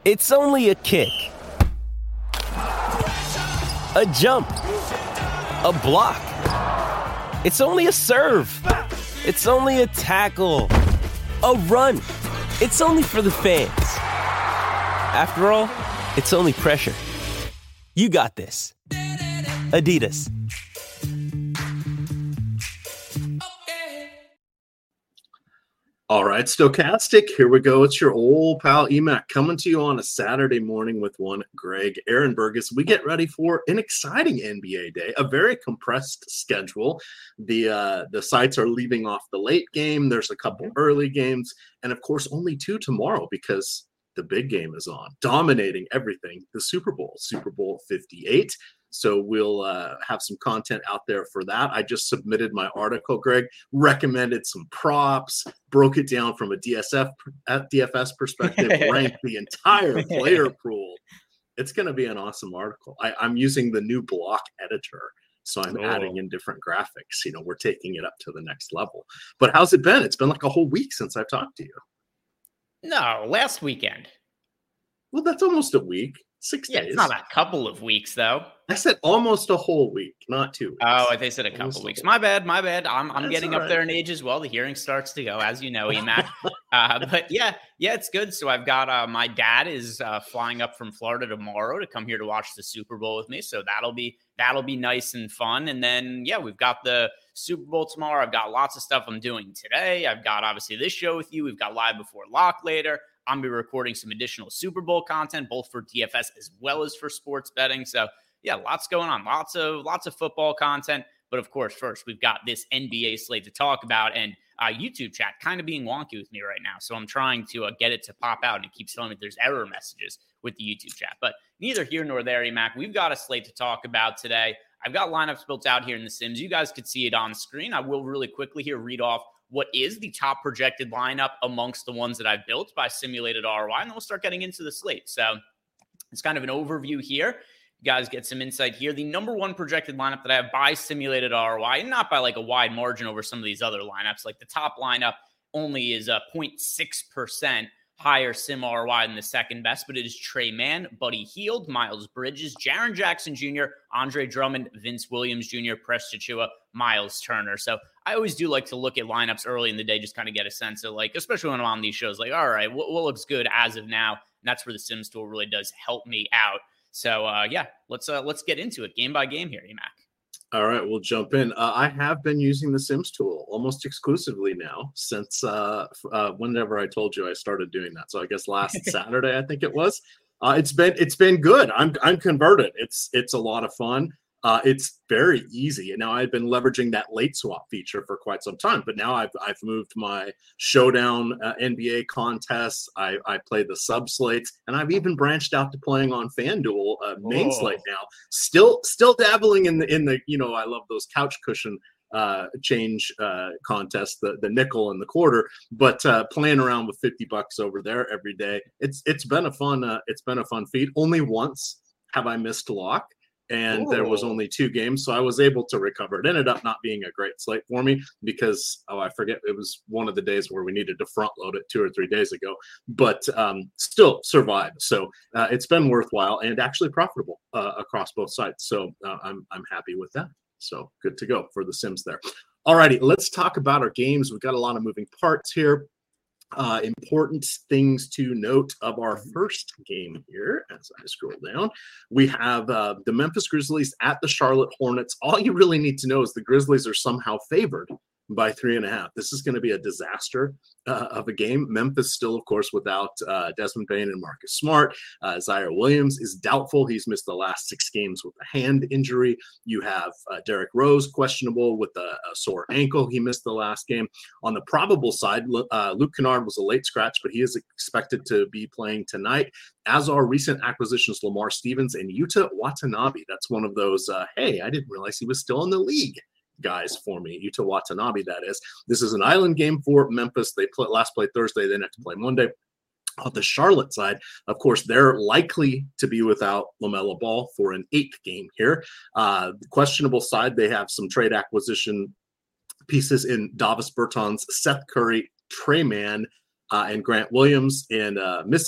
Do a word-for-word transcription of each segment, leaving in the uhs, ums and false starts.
It's only a kick, a jump, a block. It's only a serve. It's only a tackle, a run. It's only for the fans. After all, it's only pressure. You got this. Adidas. All right, Stochastic, here we go. It's your old pal Emac coming to you on a Saturday morning with one Greg Ehrenberg. We get ready for an exciting N B A day, a very compressed schedule. The uh, the sites are leaving off the late game. There's a couple early games, and of course, only two tomorrow because the big game is on, dominating everything, the Super Bowl, Super Bowl fifty-eight. So we'll uh, have some content out there for that. I just submitted my article, Greg, recommended some props, broke it down from a D S F at D F S perspective, ranked the entire player pool. It's going to be an awesome article. I, I'm using the new block editor, so I'm oh. adding in different graphics. You know, we're taking it up to the next level. But how's it been? It's been like a whole week since I've talked to you. No, last weekend. Well, that's almost a week. Six yeah, days. It's not a couple of weeks, though. I said almost a whole week, not two weeks. Oh, I said a couple almost weeks. My bad, my bad. I'm I'm That's getting right. up there in age as well. The hearing starts to go, as you know, Emac. uh, but yeah, yeah, it's good. So I've got uh, my dad is uh, flying up from Florida tomorrow to come here to watch the Super Bowl with me. So that'll be that'll be nice and fun. And then yeah, we've got the Super Bowl tomorrow. I've got lots of stuff I'm doing today. I've got obviously this show with you. We've got Live Before Lock later. I'm going to be recording some additional Super Bowl content, both for D F S as well as for sports betting. So yeah, lots going on, lots of, lots of football content. But of course, first we've got this N B A slate to talk about, and uh, YouTube chat kind of being wonky with me right now. So I'm trying to uh, get it to pop out, and it keeps telling me there's error messages with the YouTube chat, but neither here nor there, Emac. We've got a slate to talk about today. I've got lineups built out here in the Sims. You guys could see it on screen. I will really quickly here read off what is the top projected lineup amongst the ones that I've built by simulated R O I, and then we'll start getting into the slate. So it's kind of an overview here. You guys get some insight here. The number one projected lineup that I have by simulated R O I, and not by like a wide margin over some of these other lineups. Like the top lineup only is a zero point six percent higher sim R O I than the second best, but it is Trey Mann, Buddy Hield, Miles Bridges, Jaren Jackson Junior, Andre Drummond, Vince Williams Junior, Press Chichua, Miles Turner. So I always do like to look at lineups early in the day, just kind of get a sense of like, especially when I'm on these shows, like, all right, what, what looks good as of now? And that's where the Sims tool really does help me out. So uh, yeah, let's uh, let's get into it game by game here, Emac. All right, we'll jump in. Uh, I have been using the Sims tool almost exclusively now since uh, uh, whenever I told you I started doing that. So I guess last Saturday, I think it was. Uh, it's been it's been good. I'm I'm converted. It's it's a lot of fun. Uh, it's very easy. And now I've been leveraging that late swap feature for quite some time, but now I've I've moved my showdown uh, N B A contests. I I play the sub slates, and I've even branched out to playing on FanDuel uh, main Whoa. slate now. Still still dabbling in the in the you know I love those couch cushion uh change uh contest, the the nickel and the quarter, but uh playing around with fifty bucks over there every day. It's it's been a fun uh, it's been a fun feat. Only once have I missed lock, and Ooh. There was only two games, so I was able to recover. It ended up not being a great slate for me because oh I forget it was one of the days where we needed to front load it two or three days ago, but um still survived. So uh, it's been worthwhile and actually profitable uh, across both sides. So uh, I'm I'm happy with that. So good to go for the Sims there. All righty, let's talk about our games. We've got a lot of moving parts here. Uh, important things to note of our first game here as I scroll down. We have uh, the Memphis Grizzlies at the Charlotte Hornets. All you really need to know is the Grizzlies are somehow favored by three and a half. This is going to be a disaster uh, of a game. Memphis still, of course, without uh, Desmond Bane and Marcus Smart. Uh, Zaire Williams is doubtful. He's missed the last six games with a hand injury. You have uh, Derrick Rose questionable with a, a sore ankle. He missed the last game. On the probable side, uh, Luke Kennard was a late scratch, but he is expected to be playing tonight, as are recent acquisitions Lamar Stevens and Yuta Watanabe. That's one of those, uh, hey, I didn't realize he was still in the league guys for me. Yuta Watanabe, that is. This is an island game for Memphis. They play, last played Thursday. They next play Monday. On the Charlotte side, of course, they're likely to be without LaMelo Ball for an eighth game here. Uh, the questionable side, they have some trade acquisition pieces in Davis Bertans, Seth Curry, Trey Mann, uh, and Grant Williams, and uh, miss it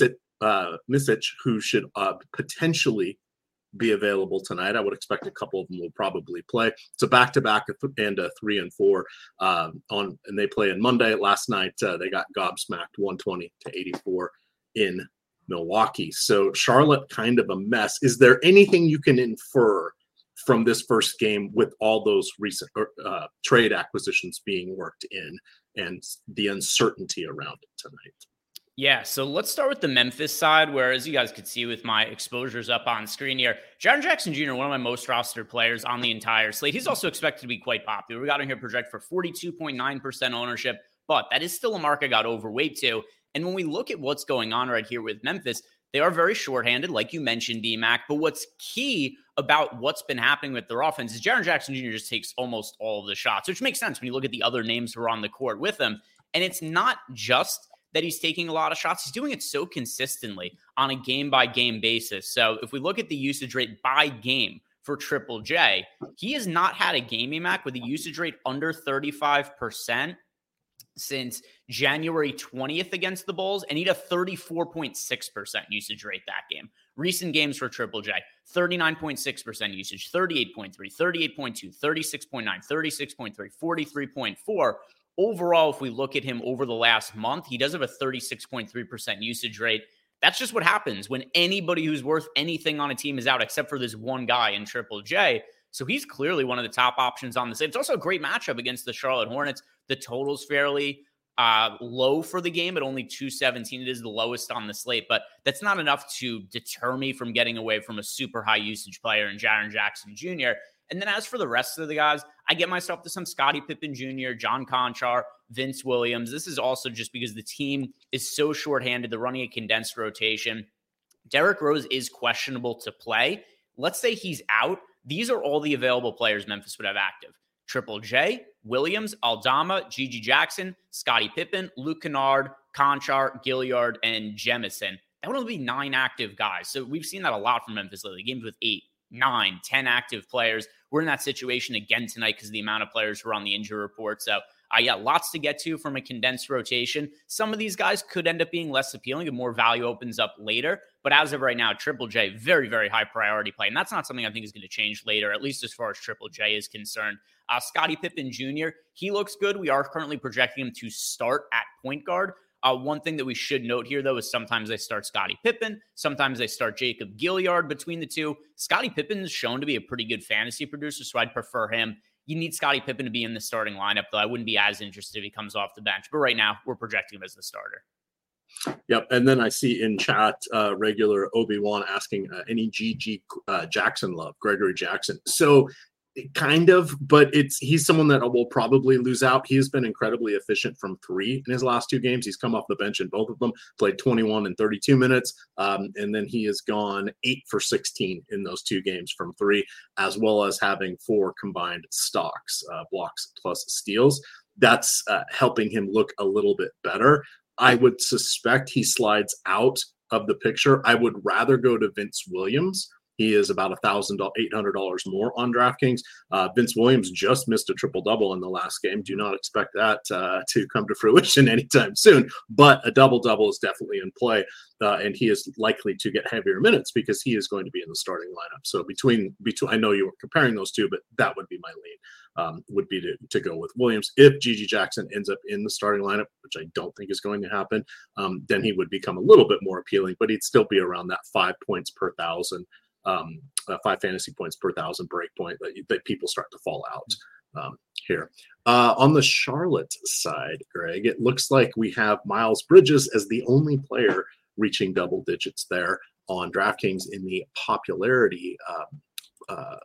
uh, Misic, who should uh, potentially be available tonight. I would expect a couple of them will probably play. It's a back-to-back and a three and four um, on, and they play on Monday. Last night uh, they got gobsmacked one twenty to eighty-four in Milwaukee. So Charlotte kind of a mess. Is there anything you can infer from this first game with all those recent uh, trade acquisitions being worked in and the uncertainty around it tonight? Yeah, so let's start with the Memphis side, where, as you guys could see with my exposures up on screen here, Jaren Jackson Junior, one of my most rostered players on the entire slate. He's also expected to be quite popular. We got him here project for forty-two point nine percent ownership, but that is still a mark I got overweight to. And when we look at what's going on right here with Memphis, they are very shorthanded, like you mentioned, D-Mac. But what's key about what's been happening with their offense is Jaren Jackson Junior just takes almost all of the shots, which makes sense when you look at the other names who are on the court with him. And it's not just that he's taking a lot of shots. He's doing it so consistently on a game-by-game basis. So if we look at the usage rate by game for Triple J, he has not had a game, Mac, with a usage rate under thirty-five percent since January twentieth against the Bulls, and he had a thirty-four point six percent usage rate that game. Recent games for Triple J, thirty-nine point six percent usage, thirty-eight point three, thirty-eight point two, thirty-six point nine, thirty-six point three, forty-three point four. Overall, if we look at him over the last month, he does have a thirty-six point three percent usage rate. That's just what happens when anybody who's worth anything on a team is out, except for this one guy in Triple J. So he's clearly one of the top options on the slate. It's also a great matchup against the Charlotte Hornets. The total's fairly uh, low for the game at only two seventeen. It is the lowest on the slate, but that's not enough to deter me from getting away from a super high usage player in Jaren Jackson Junior And then as for the rest of the guys, I get myself to some Scottie Pippen Junior, John Conchar, Vince Williams. This is also just because the team is so shorthanded. They're running a condensed rotation. Derrick Rose is questionable to play. Let's say he's out. These are all the available players Memphis would have active. Triple J, Williams, Aldama, Gigi Jackson, Scottie Pippen, Luke Kennard, Conchar, Gilliard, and Jemison. That would only be nine active guys. So we've seen that a lot from Memphis lately. Games with eight, nine, ten active players. We're in that situation again tonight because of the amount of players who are on the injury report. So I uh, got lots to get to from a condensed rotation. Some of these guys could end up being less appealing and more value opens up later. But as of right now, Triple J, very, very high priority play. And that's not something I think is going to change later, at least as far as Triple J is concerned. Uh, Scottie Pippen Junior, he looks good. We are currently projecting him to start at point guard. Uh, one thing that we should note here, though, is sometimes they start Scottie Pippen. Sometimes they start Jacob Gilliard between the two. Scottie Pippen is shown to be a pretty good fantasy producer, so I'd prefer him. You need Scottie Pippen to be in the starting lineup, though. I wouldn't be as interested if he comes off the bench. But right now, we're projecting him as the starter. Yep. And then I see in chat, uh, regular Obi-Wan asking uh, any G G uh, Jackson love, Gregory Jackson. So kind of, but it's he's someone that will probably lose out. He has been incredibly efficient from three in his last two games. He's come off the bench in both of them, played twenty-one and thirty-two minutes. Um, and then he has gone eight for sixteen in those two games from three, as well as having four combined stocks, uh, blocks plus steals. That's uh, helping him look a little bit better. I would suspect he slides out of the picture. I would rather go to Vince Williams. He is about one thousand eight hundred dollars more on DraftKings. Uh, Vince Williams just missed a triple-double in the last game. Do not expect that uh, to come to fruition anytime soon. But a double-double is definitely in play, uh, and he is likely to get heavier minutes because he is going to be in the starting lineup. So between, between I know you were comparing those two, but that would be my lean, um, would be to, to go with Williams. If Gigi Jackson ends up in the starting lineup, which I don't think is going to happen, um, then he would become a little bit more appealing, but he'd still be around that five points per thousand. Um, uh, five fantasy points per thousand break point that, that people start to fall out um, here. Uh, on the Charlotte side, Greg, it looks like we have Miles Bridges as the only player reaching double digits there on DraftKings in the popularity uh, uh,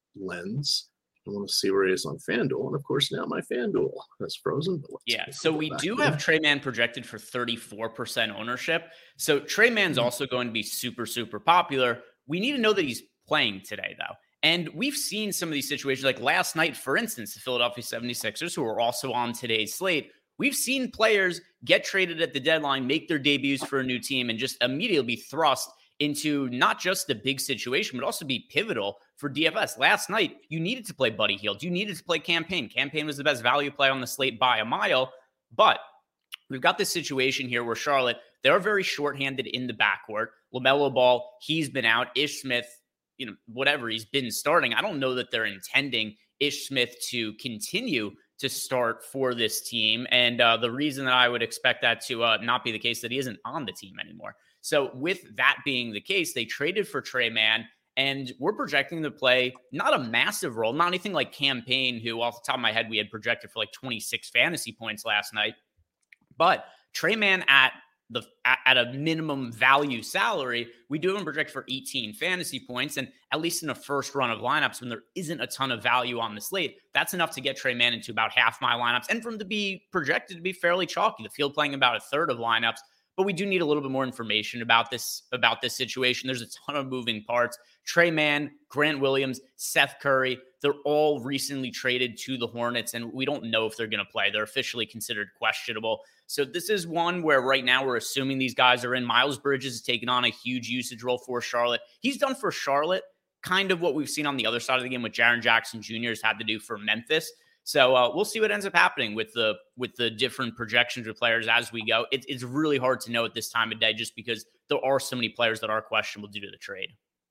lens. I want to see where he is on FanDuel. And of course, now my FanDuel has frozen. But yeah, so we do have Tre Mann projected for thirty-four percent ownership. So Tre Mann's mm-hmm. also going to be super, super popular. We need to know that he's playing today, though. And we've seen some of these situations, like last night, for instance, the Philadelphia seventy-sixers, who are also on today's slate. We've seen players get traded at the deadline, make their debuts for a new team, and just immediately be thrust into not just a big situation, but also be pivotal for D F S. Last night, you needed to play Buddy Hield. You needed to play Campaign. Campaign was the best value play on the slate by a mile. But we've got this situation here where Charlotte, they're very shorthanded in the backcourt. LaMelo Ball, he's been out. Ish Smith, you know, whatever, he's been starting. I don't know that they're intending Ish Smith to continue to start for this team. And uh, the reason that I would expect that to uh, not be the case, that he isn't on the team anymore. So with that being the case, they traded for Tre Mann, and we're projecting to play not a massive role, not anything like Cam Payne, who off the top of my head, we had projected for like twenty-six fantasy points last night. But Tre Mann at the at, at a minimum value salary, we do have him project for eighteen fantasy points. And at least in the first run of lineups, when there isn't a ton of value on the slate, that's enough to get Tre Mann into about half my lineups and for him to be projected to be fairly chalky. The field playing about a third of lineups. But we do need a little bit more information about this, about this situation. There's a ton of moving parts. Tre Mann, Grant Williams, Seth Curry, they're all recently traded to the Hornets, and we don't know if they're going to play. They're officially considered questionable. So this is one where right now we're assuming these guys are in. Miles Bridges is taking on a huge usage role for Charlotte. He's done for Charlotte kind of what we've seen on the other side of the game with Jaren Jackson Junior has had to do for Memphis. So uh, we'll see what ends up happening with the with the different projections of players as we go. It, it's really hard to know at this time of day just because there are so many players that are questionable due to the trade.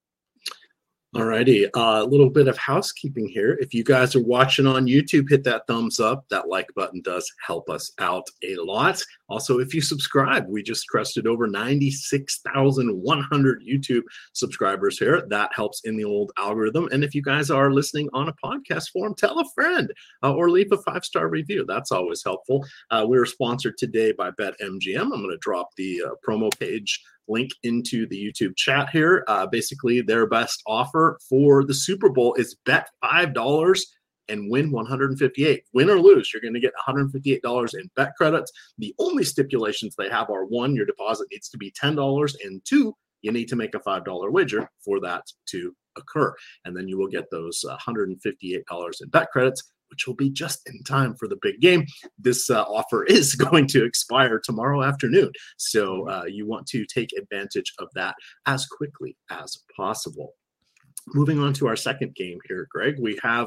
All righty. A uh, little bit of housekeeping here. If you guys are watching on YouTube, hit that thumbs up. That like button does help us out a lot. Also, if you subscribe, we just crested over ninety-six thousand one hundred YouTube subscribers here. That helps in the old algorithm. And if you guys are listening on a podcast form, tell a friend uh, or leave a five-star review. That's always helpful. Uh, we are sponsored today by BetMGM. I'm going to drop the uh, promo page link into the YouTube chat here. Uh, basically, their best offer for the Super Bowl is bet five dollars and win one hundred fifty-eight dollars. Win or lose, you're going to get one hundred fifty-eight dollars in bet credits. The only stipulations they have are, one, your deposit needs to be ten dollars, and two, you need to make a five dollars wager for that to occur. And then you will get those one hundred fifty-eight dollars in bet credits, which will be just in time for the big game. This uh, offer is going to expire tomorrow afternoon. So uh, you want to take advantage of that as quickly as possible. Moving on to our second game here, Greg, we have,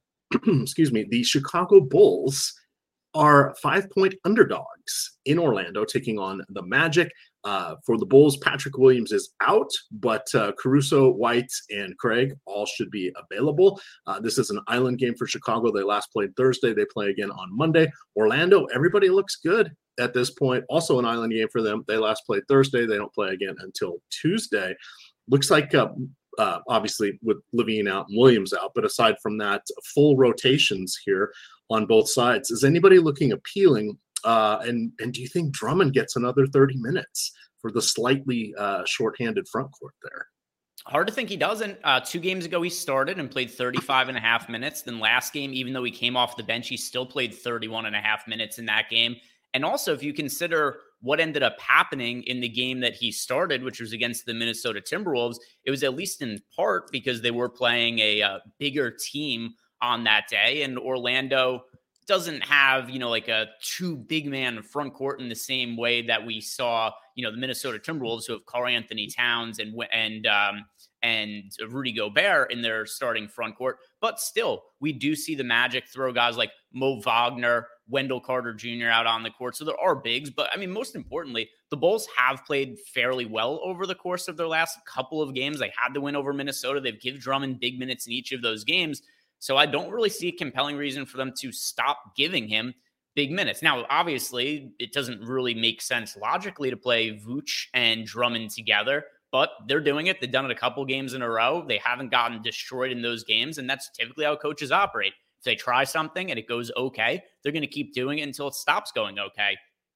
excuse me, the Chicago Bulls are five-point underdogs in Orlando, taking on the Magic. Uh, for the Bulls, Patrick Williams is out, but uh, Caruso, White, and Craig all should be available. Uh, this is an island game for Chicago. They last played Thursday. They play again on Monday. Orlando, everybody looks good at this point. Also an island game for them. They last played Thursday. They don't play again until Tuesday. Looks like, uh, uh, obviously, with Levine out and Williams out, but aside from that, full rotations here on both sides. Is anybody looking appealing? Uh, and and do you think Drummond gets another thirty minutes for the slightly uh, shorthanded front court there? Hard to think he doesn't. Uh, two games ago, he started and played thirty-five and a half minutes. Then last game, even though he came off the bench, he still played thirty-one and a half minutes in that game. And also, if you consider what ended up happening in the game that he started, which was against the Minnesota Timberwolves, it was at least in part because they were playing a uh, bigger team on that day. And Orlando doesn't have, you know, like a two big man front court in the same way that we saw, you know, the Minnesota Timberwolves, who have Karl-Anthony Towns and and um, and Rudy Gobert in their starting front court. But still, we do see the Magic throw guys like Mo Wagner, Wendell Carter Junior out on the court. So there are bigs. But, I mean, most importantly, the Bulls have played fairly well over the course of their last couple of games. They had to win over Minnesota. They've given Drummond big minutes in each of those games. So I don't really see a compelling reason for them to stop giving him big minutes. Now, obviously, it doesn't really make sense logically to play Vooch and Drummond together, but they're doing it. They've done it a couple games in a row. They haven't gotten destroyed in those games, and that's typically how coaches operate. If they try something and it goes okay, they're going to keep doing it until it stops going okay.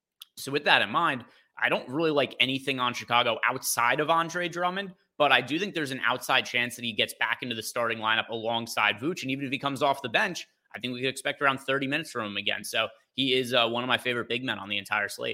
So with that in mind, I don't really like anything on Chicago outside of Andre Drummond, but I do think there's an outside chance that he gets back into the starting lineup alongside Vooch. And even if he comes off the bench, I think we could expect around thirty minutes from him again. So he is uh, one of my favorite big men on the entire slate.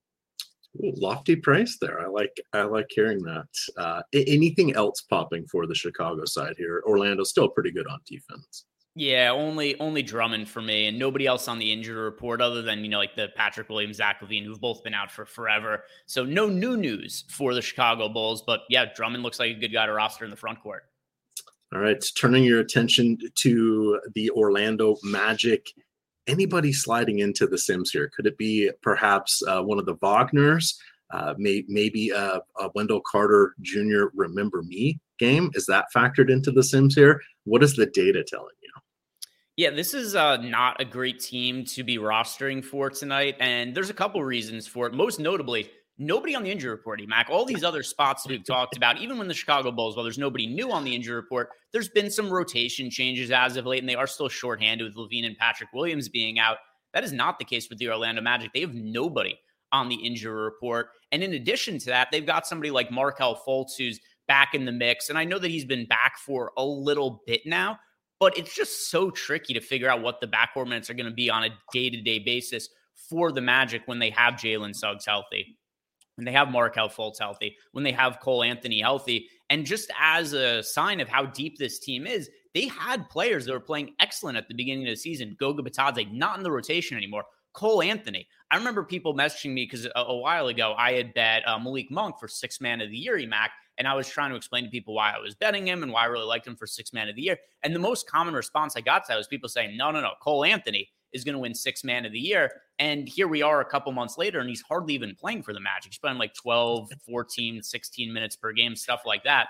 Ooh, lofty praise there. I like I like hearing that. Uh, anything else popping for the Chicago side here? Orlando's still pretty good on defense. Yeah, only only Drummond for me, and nobody else on the injury report other than, you know, like the Patrick Williams, Zach LaVine, who've both been out for forever. So no new news for the Chicago Bulls, but yeah, Drummond looks like a good guy to roster in the front court. All right, turning your attention to the Orlando Magic. Anybody sliding into the Sims here? Could it be perhaps uh, one of the Wagners? uh, may, maybe a, a Wendell Carter Junior Remember Me game. Is that factored into the Sims here? What is the data telling you? Yeah, this is uh, not a great team to be rostering for tonight, and there's a couple reasons for it. Most notably, nobody on the injury report, Mac. All these other spots that we've talked about, even when the Chicago Bulls, well, there's nobody new on the injury report. There's been some rotation changes as of late, and they are still shorthanded with Levine and Patrick Williams being out. That is not the case with the Orlando Magic. They have nobody on the injury report. And in addition to that, they've got somebody like Markelle Fultz who's back in the mix. And I know that he's been back for a little bit now, but it's just so tricky to figure out what the backcourt minutes are going to be on a day-to-day basis for the Magic when they have Jalen Suggs healthy, when they have Markelle Fultz healthy, when they have Cole Anthony healthy. And just as a sign of how deep this team is, they had players that were playing excellent at the beginning of the season. Goga Bitadze, not in the rotation anymore. Cole Anthony. I remember people messaging me because a, a while ago I had bet uh, Malik Monk for six man of the year, E M A C, and I was trying to explain to people why I was betting him and why I really liked him for six man of the year. And the most common response I got to that was people saying, no, no, no, Cole Anthony is going to win six man of the year. And here we are a couple months later, and he's hardly even playing for the Magic. He's playing like twelve, fourteen, sixteen minutes per game, stuff like that.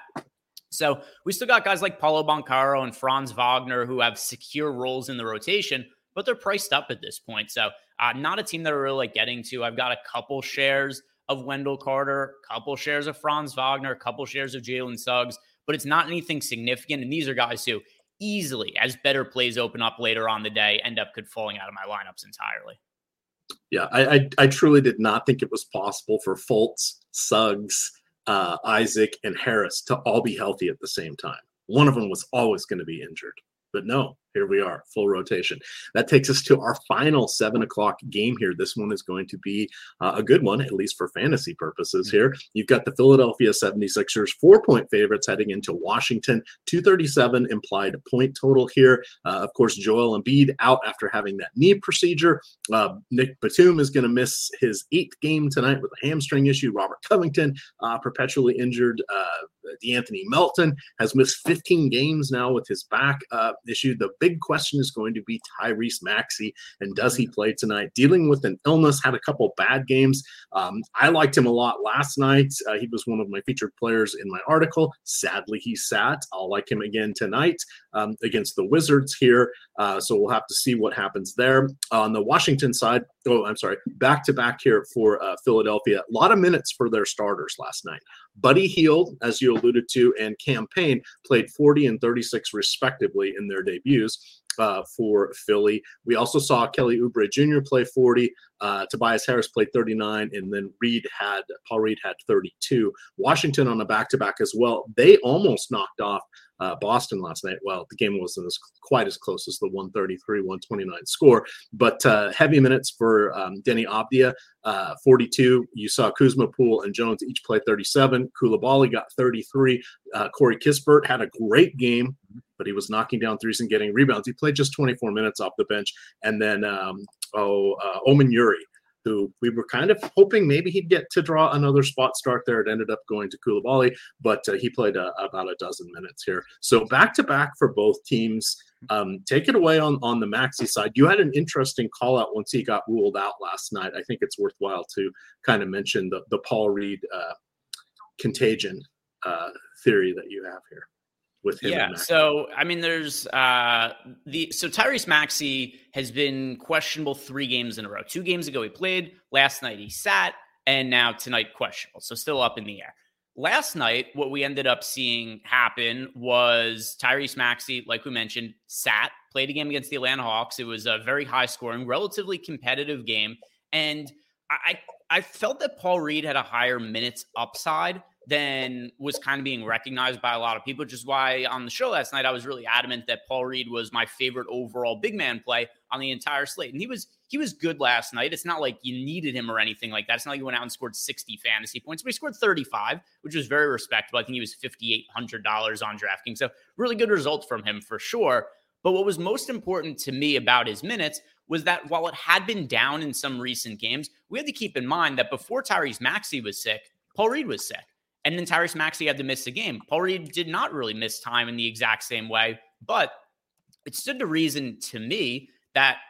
So we still got guys like Paulo Banchero and Franz Wagner who have secure roles in the rotation, but they're priced up at this point. So uh, not a team that are really like getting to. I've got a couple shares of Wendell Carter, a couple shares of Franz Wagner, a couple shares of Jalen Suggs, but it's not anything significant. And these are guys who easily, as better plays open up later on the day, end up could falling out of my lineups entirely. Yeah, I, I, I truly did not think it was possible for Fultz, Suggs, uh, Isaac, and Harris to all be healthy at the same time. One of them was always going to be injured. But no, here we are, full rotation. That takes us to our final seven o'clock game here. This one is going to be uh, a good one, at least for fantasy purposes here. You've got the Philadelphia seventy-sixers, four-point favorites heading into Washington, two thirty-seven implied point total here. Uh, of course, Joel Embiid out after having that knee procedure. Uh, Nick Batum is going to miss his eighth game tonight with a hamstring issue. Robert Covington, uh, perpetually injured. Uh, DeAnthony Melton has missed fifteen games now with his back uh, issue. The big question is going to be Tyrese Maxey, and does he play tonight? Dealing with an illness, had a couple bad games. Um, I liked him a lot last night. Uh, he was one of my featured players in my article. Sadly, he sat. I'll like him again tonight um, against the Wizards here. Uh, so we'll have to see what happens there. On the Washington side, oh, I'm sorry, back-to-back here for uh, Philadelphia. A lot of minutes for their starters last night. Buddy Hield, as you alluded to, and Cam Payne played forty and thirty-six respectively in their debuts uh, for Philly. We also saw Kelly Oubre Junior play forty. Uh, Tobias Harris played thirty-nine, and then Reed had Paul Reed had thirty-two. Washington on a back-to-back as well. They almost knocked off uh, Boston last night. Well, the game wasn't as quite as close as the one thirty-three one twenty-nine score, but uh, heavy minutes for um, Denny Avdia, uh, forty-two. You saw Kuzma, Poole, and Jones each play thirty-seven. Coulibaly got thirty-three. Uh, Corey Kispert had a great game, but he was knocking down threes and getting rebounds. He played just twenty-four minutes off the bench, and then um, oh, uh, Omen Yuri, who we were kind of hoping maybe he'd get to draw another spot start there. It ended up going to Coulibaly, but uh, he played uh, about a dozen minutes here. So back-to-back for both teams. Um, take it away on, on the Maxey side. You had an interesting call-out once he got ruled out last night. I think it's worthwhile to kind of mention the, the Paul Reed uh, contagion uh, theory that you have here. With him yeah, so I mean, there's uh, the so Tyrese Maxey has been questionable three games in a row. Two games ago he played, last night he sat, and now tonight questionable. So still up in the air. Last night, what we ended up seeing happen was Tyrese Maxey, like we mentioned, sat, played a game against the Atlanta Hawks. It was a very high scoring, relatively competitive game, and I I felt that Paul Reed had a higher minutes upside than was kind of being recognized by a lot of people, which is why on the show last night, I was really adamant that Paul Reed was my favorite overall big man play on the entire slate. And he was, he was good last night. It's not like you needed him or anything like that. It's not like he went out and scored sixty fantasy points, but he scored thirty-five, which was very respectable. I think he was five thousand eight hundred dollars on DraftKings. So really good results from him for sure. But what was most important to me about his minutes was that while it had been down in some recent games, we had to keep in mind that before Tyrese Maxey was sick, Paul Reed was sick. And then Tyrese Maxey had to miss a game. Paul Reed did not really miss time in the exact same way, but it stood to reason to me that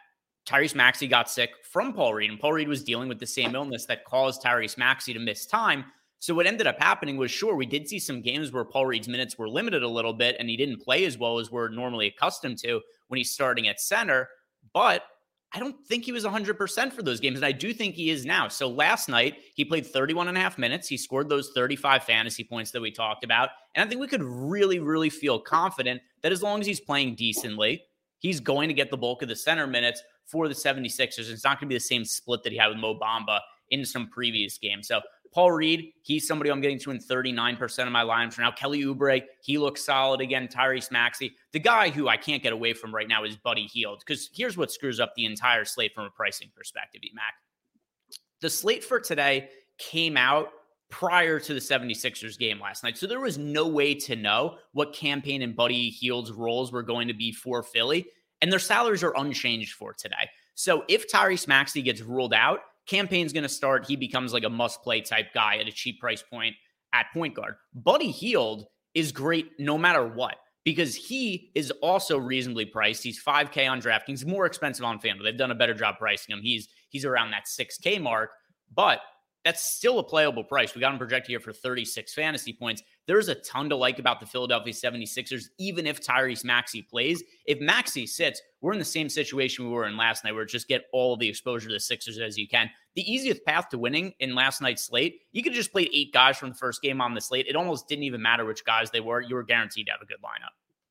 Tyrese Maxey got sick from Paul Reed, and Paul Reed was dealing with the same illness that caused Tyrese Maxey to miss time. So what ended up happening was, sure, we did see some games where Paul Reed's minutes were limited a little bit, and he didn't play as well as we're normally accustomed to when he's starting at center. But I don't think he was one hundred percent for those games, and I do think he is now. So last night, he played thirty-one and a half minutes. He scored those thirty-five fantasy points that we talked about, and I think we could really, really feel confident that as long as he's playing decently, he's going to get the bulk of the center minutes for the seventy-sixers. It's not going to be the same split that he had with Mo Bamba in some previous games. So Paul Reed, he's somebody I'm getting to in thirty-nine percent of my lineups for now. Kelly Oubre, he looks solid again. Tyrese Maxey. The guy who I can't get away from right now is Buddy Hield, because here's what screws up the entire slate from a pricing perspective, E-Mac. The slate for today came out prior to the seventy-sixers game last night, so there was no way to know what Cam Payne and Buddy Hield's roles were going to be for Philly, and their salaries are unchanged for today. So if Tyrese Maxey gets ruled out, Cam Payne's going to start. He becomes like a must-play type guy at a cheap price point at point guard. Buddy Hield is great no matter what, because he is also reasonably priced. He's five K on DraftKings, more expensive on FanDuel. They've done a better job pricing him. He's he's around that six K mark, but that's still a playable price. We got him projected here for thirty-six fantasy points. There's a ton to like about the Philadelphia seventy-sixers, even if Tyrese Maxey plays. If Maxey sits, we're in the same situation we were in last night, where it's just get all of the exposure to the Sixers as you can. The easiest path to winning in last night's slate, you could just play eight guys from the first game on the slate. It almost didn't even matter which guys they were. You were guaranteed to have a good lineup.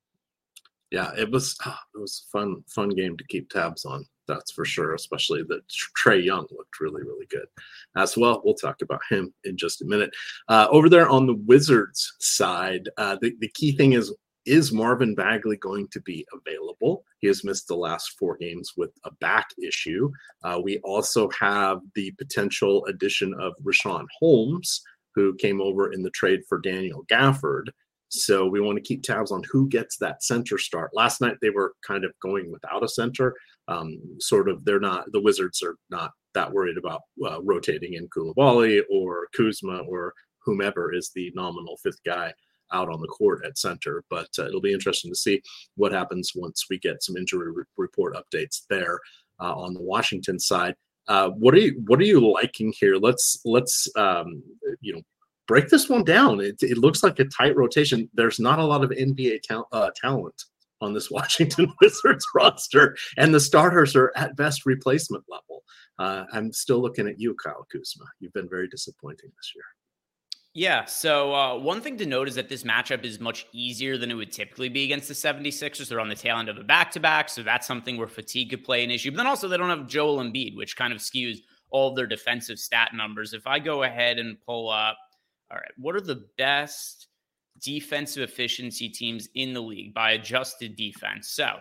Yeah, it was oh, it was a fun, fun game to keep tabs on. That's for sure, especially that Trae Young looked really, really good as well. We'll talk about him in just a minute. Uh, over there on the Wizards side, uh, the, the key thing is, is Marvin Bagley going to be available? He has missed the last four games with a back issue. Uh, we also have the potential addition of Richaun Holmes, who came over in the trade for Daniel Gafford. So we want to keep tabs on who gets that center start. Last night, they were kind of going without a center. Um, sort of, they're not, the Wizards are not that worried about uh, rotating in Coulibaly or Kuzma or whomever is the nominal fifth guy out on the court at center. But uh, it'll be interesting to see what happens once we get some injury re- report updates there uh, on the Washington side. Uh, what are you, what are you liking here? Let's, let's, um, you know, break this one down. It, it looks like a tight rotation. There's not a lot of N B A ta- uh, talent on this Washington Wizards roster, and the starters are at best replacement level. Uh, I'm still looking at you, Kyle Kuzma. You've been very disappointing this year. Yeah, so uh, one thing to note is that this matchup is much easier than it would typically be against the seventy-sixers. They're on the tail end of a back-to-back, so that's something where fatigue could play an issue. But then also they don't have Joel Embiid, which kind of skews all of their defensive stat numbers. If I go ahead and pull up, all right, what are the best defensive efficiency teams in the league by adjusted defense? So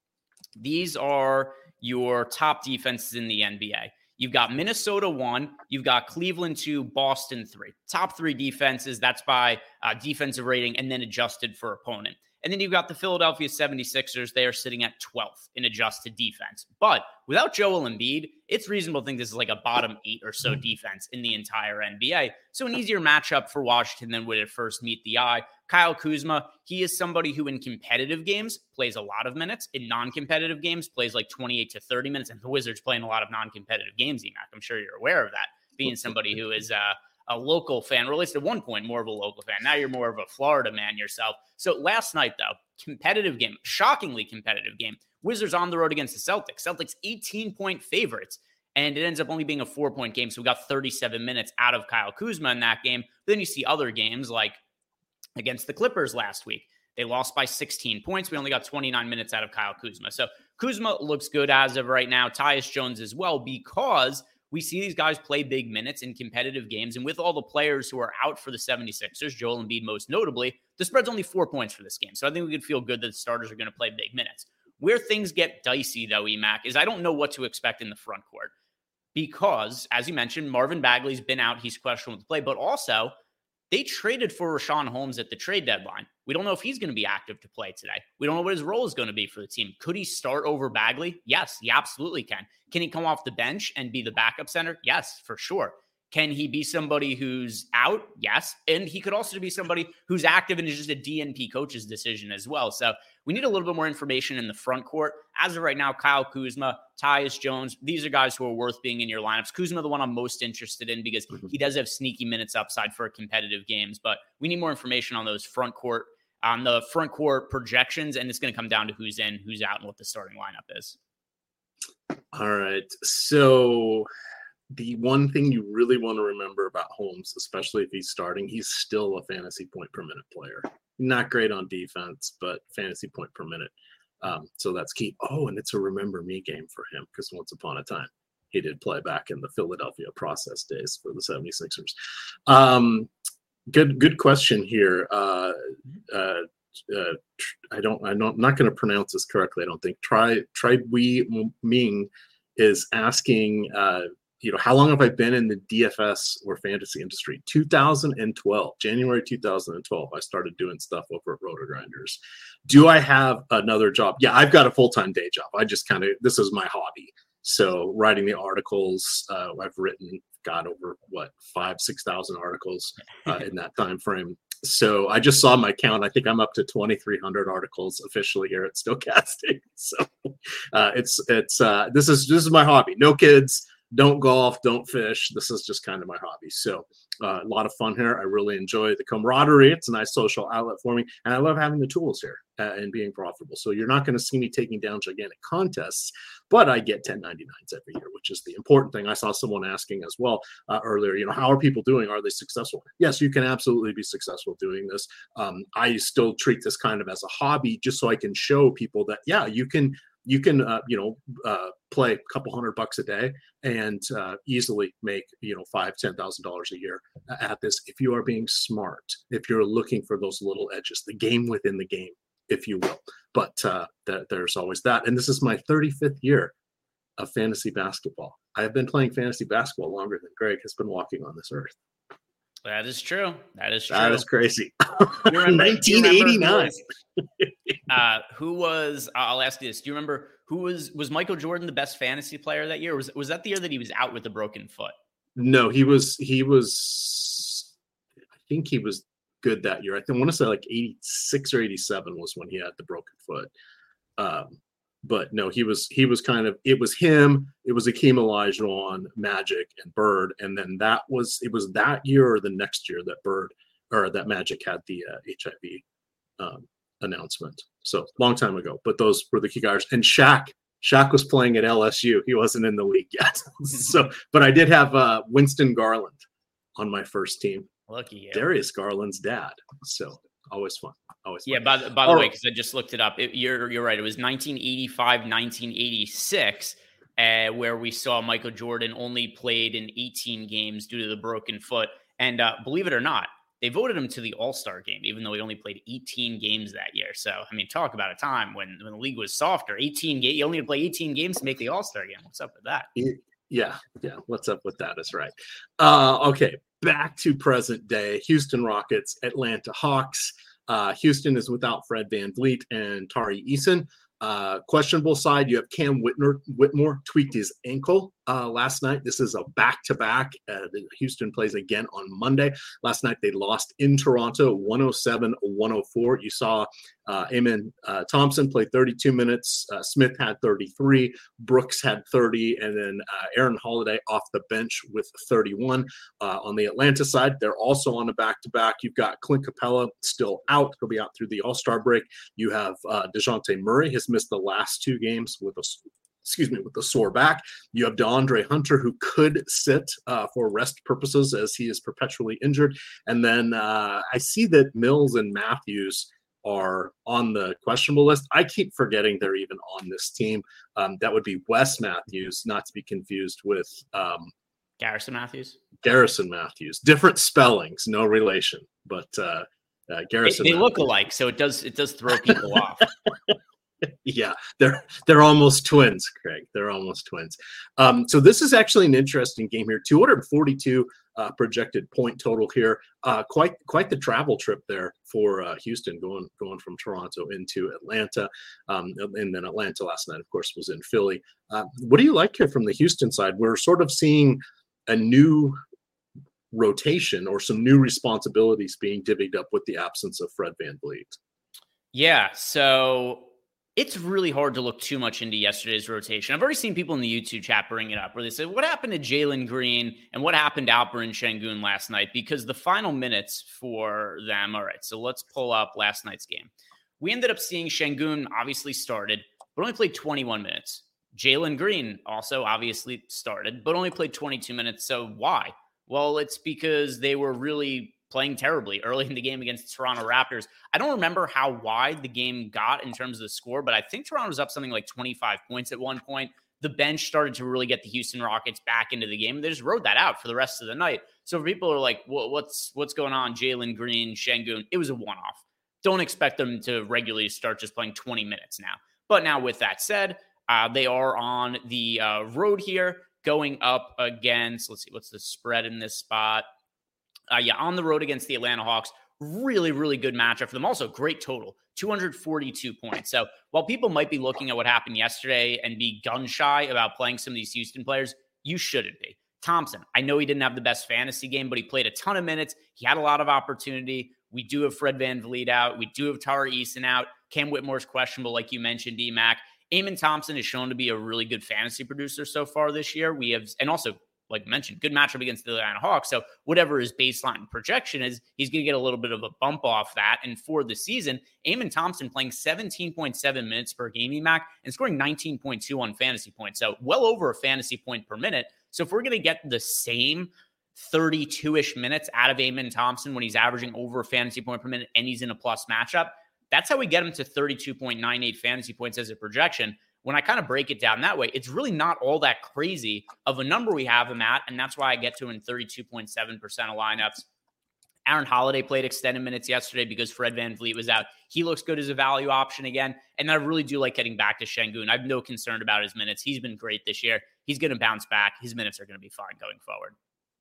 these are your top defenses in the N B A. You've got Minnesota one, you've got Cleveland two, Boston three. Top three defenses, that's by uh, defensive rating and then adjusted for opponent. And then you've got the Philadelphia seventy-sixers. They are sitting at twelfth in adjusted defense. But without Joel Embiid, it's reasonable to think this is like a bottom eight or so defense in the entire N B A. So an easier matchup for Washington than would at first meet the eye. Kyle Kuzma, he is somebody who in competitive games plays a lot of minutes. In non-competitive games, plays like twenty-eight to thirty minutes. And the Wizards playing a lot of non-competitive games, E-Mac. I'm sure you're aware of that, being somebody who is uh, a local fan, or at least at one point more of a local fan. Now you're more of a Florida man yourself. So last night, though, competitive game, shockingly competitive game. Wizards on the road against the Celtics. Celtics eighteen-point favorites. And it ends up only being a four-point game. So we got thirty-seven minutes out of Kyle Kuzma in that game. But then you see other games like against the Clippers last week. They lost by sixteen points. We only got twenty-nine minutes out of Kyle Kuzma. So Kuzma looks good as of right now. Tyus Jones as well, because we see these guys play big minutes in competitive games. And with all the players who are out for the seventy-sixers, Joel Embiid most notably, the spread's only four points for this game. So I think we could feel good that the starters are going to play big minutes. Where things get dicey, though, E-Mac, is I don't know what to expect in the front court. Because, as you mentioned, Marvin Bagley's been out. He's questionable to play. But also, they traded for Richaun Holmes at the trade deadline. We don't know if he's going to be active to play today. We don't know what his role is going to be for the team. Could he start over Bagley? Yes, he absolutely can. Can he come off the bench and be the backup center? Yes, for sure. Can he be somebody who's out? Yes. And he could also be somebody who's active and is just a D N P coach's decision as well. So we need a little bit more information in the front court. As of right now, Kyle Kuzma, Tyus Jones, these are guys who are worth being in your lineups. Kuzma, the one I'm most interested in because he does have sneaky minutes upside for competitive games, but we need more information on those front court, on the front court projections. And it's going to come down to who's in, who's out, and what the starting lineup is. All right. So the one thing you really want to remember about Holmes, especially if he's starting, he's still a fantasy point per minute player. Not great on defense, but fantasy point per minute. Um, so that's key. Oh, and it's a remember me game for him because once upon a time he did play back in the Philadelphia process days for the seventy-sixers. Um, good, good question here. Uh, uh, uh, I don't, I don't, I'm not going to pronounce this correctly. I don't think. Try, Try Wee Ming is asking, uh, you know, how long have I been in the D F S or fantasy industry? two thousand twelve, January two thousand twelve, I started doing stuff over at RotoGrinders. Do I have another job? Yeah, I've got a full-time day job. I just kind of, this is my hobby. So writing the articles, uh, I've written, got over what, five, six thousand articles uh, in that time frame. So I just saw my count. I think I'm up to twenty-three hundred articles officially here at Stokastic. So uh, it's, it's, uh, this is, this is my hobby. No kids. Don't golf, don't fish. This is just kind of my hobby. So uh, a lot of fun here. I really enjoy the camaraderie. It's a nice social outlet for me. And I love having the tools here uh, and being profitable. So you're not going to see me taking down gigantic contests, but I get ten ninety-nines every year, which is the important thing. I saw someone asking as well uh, earlier, you know, how are people doing? Are they successful? Yes, you can absolutely be successful doing this. Um, I still treat this kind of as a hobby just so I can show people that, yeah, you can You can, uh, you know, uh, play a couple hundred bucks a day and uh, easily make, you know, five, ten thousand dollars a year at this if you are being smart. If you're looking for those little edges, the game within the game, if you will. But uh, th- there's always that. And this is my thirty-fifth year of fantasy basketball. I have been playing fantasy basketball longer than Greg has been walking on this earth. That is true. That is true. That is crazy. You remember, nineteen eighty-nine. Who was, uh, who was I'll ask you this. Do you remember who was was Michael Jordan the best fantasy player that year? Or was was that the year that he was out with a broken foot? No, he was he was I think he was good that year. I think I want to say like eighty-six or eighty-seven was when he had the broken foot. Um But no, he was he was kind of it was him. It was Akeem Olajuwon, Magic, and Bird, and then that was it was that year or the next year that Bird or that Magic had the uh, H I V um, announcement. So long time ago. But those were the key guys. And Shaq, Shaq was playing at L S U. He wasn't in the league yet. So, but I did have uh, Winston Garland on my first team. Lucky you. Darius Garland's dad. So always fun. Always fun. Yeah, by the, by the way, because I just looked it up, it, you're you're right. It was nineteen eighty-five, nineteen eighty-six, uh, where we saw Michael Jordan only played in eighteen games due to the broken foot. And uh, believe it or not, they voted him to the All-Star game, even though he only played eighteen games that year. So, I mean, talk about a time when, when the league was softer. eighteen games, you only had to play eighteen games to make the All-Star game. What's up with that? Yeah, yeah. What's up with that is right. Uh, okay, back to present day. Houston Rockets, Atlanta Hawks. Uh, Houston is without Fred VanVleet and Tari Eason. Uh, questionable side, you have Cam Whitmore, Whitmore tweaked his ankle uh, last night. This is a back-to-back. Uh, Houston plays again on Monday. Last night they lost in Toronto, one oh seven one oh four. You saw uh, Amen uh, Thompson play thirty-two minutes. Uh, Smith had thirty-three. Brooks had thirty. And then uh, Aaron Holiday off the bench with thirty-one. Uh, on the Atlanta side, they're also on a back-to-back. You've got Clint Capella still out. He'll be out through the All-Star break. You have uh, DeJounte Murray has missed the last two games with a excuse me, with a sore back. You have DeAndre Hunter, who could sit uh, for rest purposes as he is perpetually injured. And then uh, I see that Mills and Matthews are on the questionable list. I keep forgetting they're even on this team. Um, that would be Wes Matthews, not to be confused with um, Garrison Matthews. Garrison Matthews. Different spellings, no relation, but uh, uh, Garrison. They, they Matthews. look alike, so it does it does throw people off. Yeah, they're they're almost twins, Craig. They're almost twins. Um, so this is actually an interesting game here. two hundred forty-two uh, projected point total here. Uh, quite quite the travel trip there for uh, Houston, going going from Toronto into Atlanta, um, and then Atlanta last night, of course, was in Philly. Uh, what do you like here from the Houston side? We're sort of seeing a new rotation or some new responsibilities being divvied up with the absence of Fred VanVleet? Yeah, so it's really hard to look too much into yesterday's rotation. I've already seen people in the YouTube chat bring it up where they say, what happened to Jalen Green and what happened to Alperen Sengun last night? Because the final minutes for them, all right, so let's pull up last night's game. We ended up seeing Sengun obviously started, but only played twenty-one minutes. Jalen Green also obviously started, but only played twenty-two minutes. So why? Well, it's because they were really playing terribly early in the game against the Toronto Raptors. I don't remember how wide the game got in terms of the score, but I think Toronto was up something like twenty-five points at one point. The bench started to really get the Houston Rockets back into the game. They just rode that out for the rest of the night. So people are like, well, what's what's going on? Jalen Green, Sengun. It was a one-off. Don't expect them to regularly start just playing twenty minutes now. But now with that said, uh, they are on the uh, road here going up against, let's see, what's the spread in this spot? Uh, yeah, on the road against the Atlanta Hawks. Really, really good matchup for them. Also, great total, two hundred forty-two points. So while people might be looking at what happened yesterday and be gun shy about playing some of these Houston players, you shouldn't be. Thompson, I know he didn't have the best fantasy game, but he played a ton of minutes. He had a lot of opportunity. We do have Fred VanVleet out. We do have Tari Eason out. Cam Whitmore's questionable, like you mentioned, D-Mac. Amen Thompson is shown to be a really good fantasy producer so far this year. We have, and also, like mentioned, good matchup against the Atlanta Hawks. So whatever his baseline projection is, he's going to get a little bit of a bump off that. And for the season, Amen Thompson playing seventeen point seven minutes per game, E-Mac, and scoring nineteen point two on fantasy points. So well over a fantasy point per minute. So if we're going to get the same thirty-two-ish minutes out of Amen Thompson when he's averaging over a fantasy point per minute and he's in a plus matchup, that's how we get him to thirty-two point nine eight fantasy points as a projection. When I kind of break it down that way, it's really not all that crazy of a number we have him at, and that's why I get to him in thirty-two point seven percent of lineups. Aaron Holiday played extended minutes yesterday because Fred VanVleet was out. He looks good as a value option again, and I really do like getting back to Sengun. I have no concern about his minutes. He's been great this year. He's going to bounce back. His minutes are going to be fine going forward.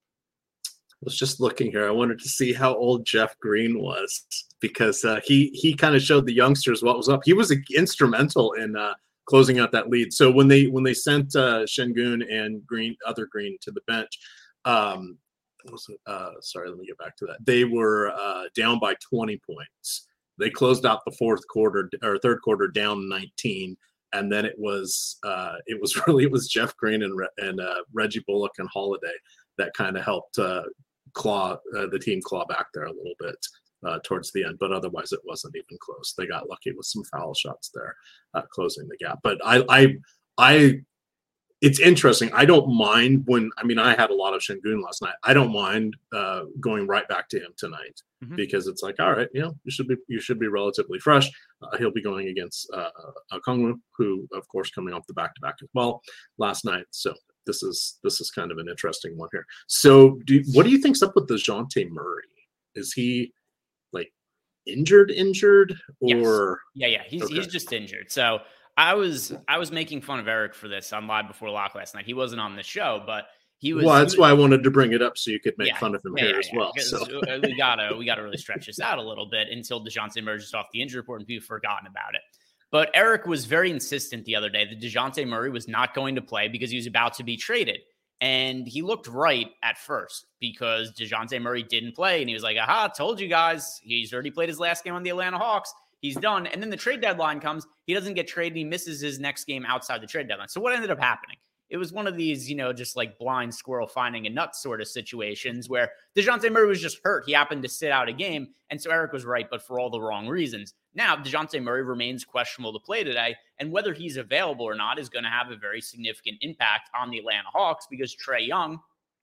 I was just looking here. I wanted to see how old Jeff Green was because uh, he he kind of showed the youngsters what was up. He was instrumental in uh, closing out that lead. So when they when they sent uh, Sengun and Green, other Green, to the bench, um, was it, uh, sorry, let me get back to that. They were uh, down by twenty points. They closed out the fourth quarter or third quarter down nineteen, and then it was uh, it was really it was Jeff Green and and uh, Reggie Bullock and Holiday that kind of helped uh, claw uh, the team claw back there a little bit uh, towards the end, but otherwise it wasn't even close. They got lucky with some foul shots there, uh, closing the gap. But I, I, I, it's interesting. I don't mind when, I mean, I had a lot of Sengun last night. I don't mind uh, going right back to him tonight mm-hmm. because it's like, all right, you know, you should be, you should be relatively fresh. Uh, he'll be going against uh, uh, Kongwu, who of course coming off the back-to-back as well last night. So this is, this is kind of an interesting one here. So do, what do you think's up with DeJounte Murray? Is he like injured, injured or? Yes. Yeah, yeah. He's, okay. he's just injured. So I was I was making fun of Eric for this on Live Before Lock last night. He wasn't on the show, but he was. Well, that's was, why I wanted to bring it up so you could make yeah, fun of him yeah, here yeah, as yeah, well. So we gotta we gotta really stretch this out a little bit until DeJounte emerges off the injury report and people have forgotten about it. But Eric was very insistent the other day that DeJounte Murray was not going to play because he was about to be traded. And he looked right at first because DeJounte Murray didn't play. And he was like, aha, told you guys. He's already played his last game on the Atlanta Hawks. He's done. And then the trade deadline comes. He doesn't get traded. He misses his next game outside the trade deadline. So what ended up happening? It was one of these, you know, just like blind squirrel finding a nut sort of situations where DeJounte Murray was just hurt. He happened to sit out a game. And so Eric was right, but for all the wrong reasons. Now, DeJounte Murray remains questionable to play today. And whether he's available or not is going to have a very significant impact on the Atlanta Hawks because Trae Young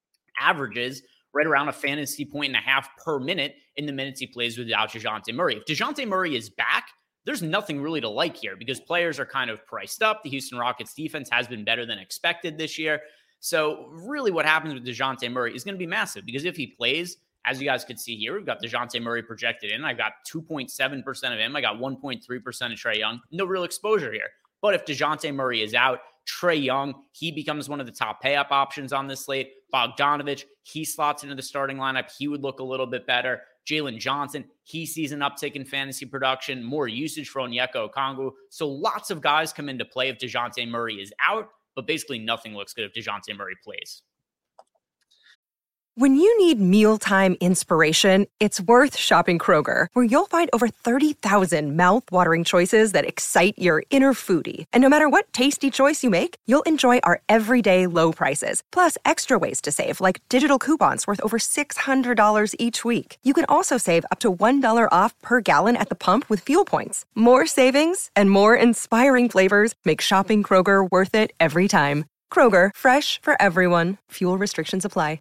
averages right around a fantasy point and a half per minute in the minutes he plays without DeJounte Murray. If DeJounte Murray is back, there's nothing really to like here because players are kind of priced up. The Houston Rockets defense has been better than expected this year. So really what happens with DeJounte Murray is going to be massive because if he plays, as you guys could see here, we've got DeJounte Murray projected in. I got two point seven percent of him. I got one point three percent of Trae Young. No real exposure here. But if DeJounte Murray is out, Trae Young, he becomes one of the top pay-up options on this slate. Bogdanovich, he slots into the starting lineup. He would look a little bit better. Jalen Johnson, he sees an uptick in fantasy production, more usage for Onyeka Okongwu. So lots of guys come into play if DeJounte Murray is out, but basically nothing looks good if DeJounte Murray plays. When you need mealtime inspiration, it's worth shopping Kroger, where you'll find over thirty thousand mouth-watering choices that excite your inner foodie. And no matter what tasty choice you make, you'll enjoy our everyday low prices, plus extra ways to save, like digital coupons worth over six hundred dollars each week. You can also save up to one dollar off per gallon at the pump with fuel points. More savings and more inspiring flavors make shopping Kroger worth it every time. Kroger, fresh for everyone. Fuel restrictions apply.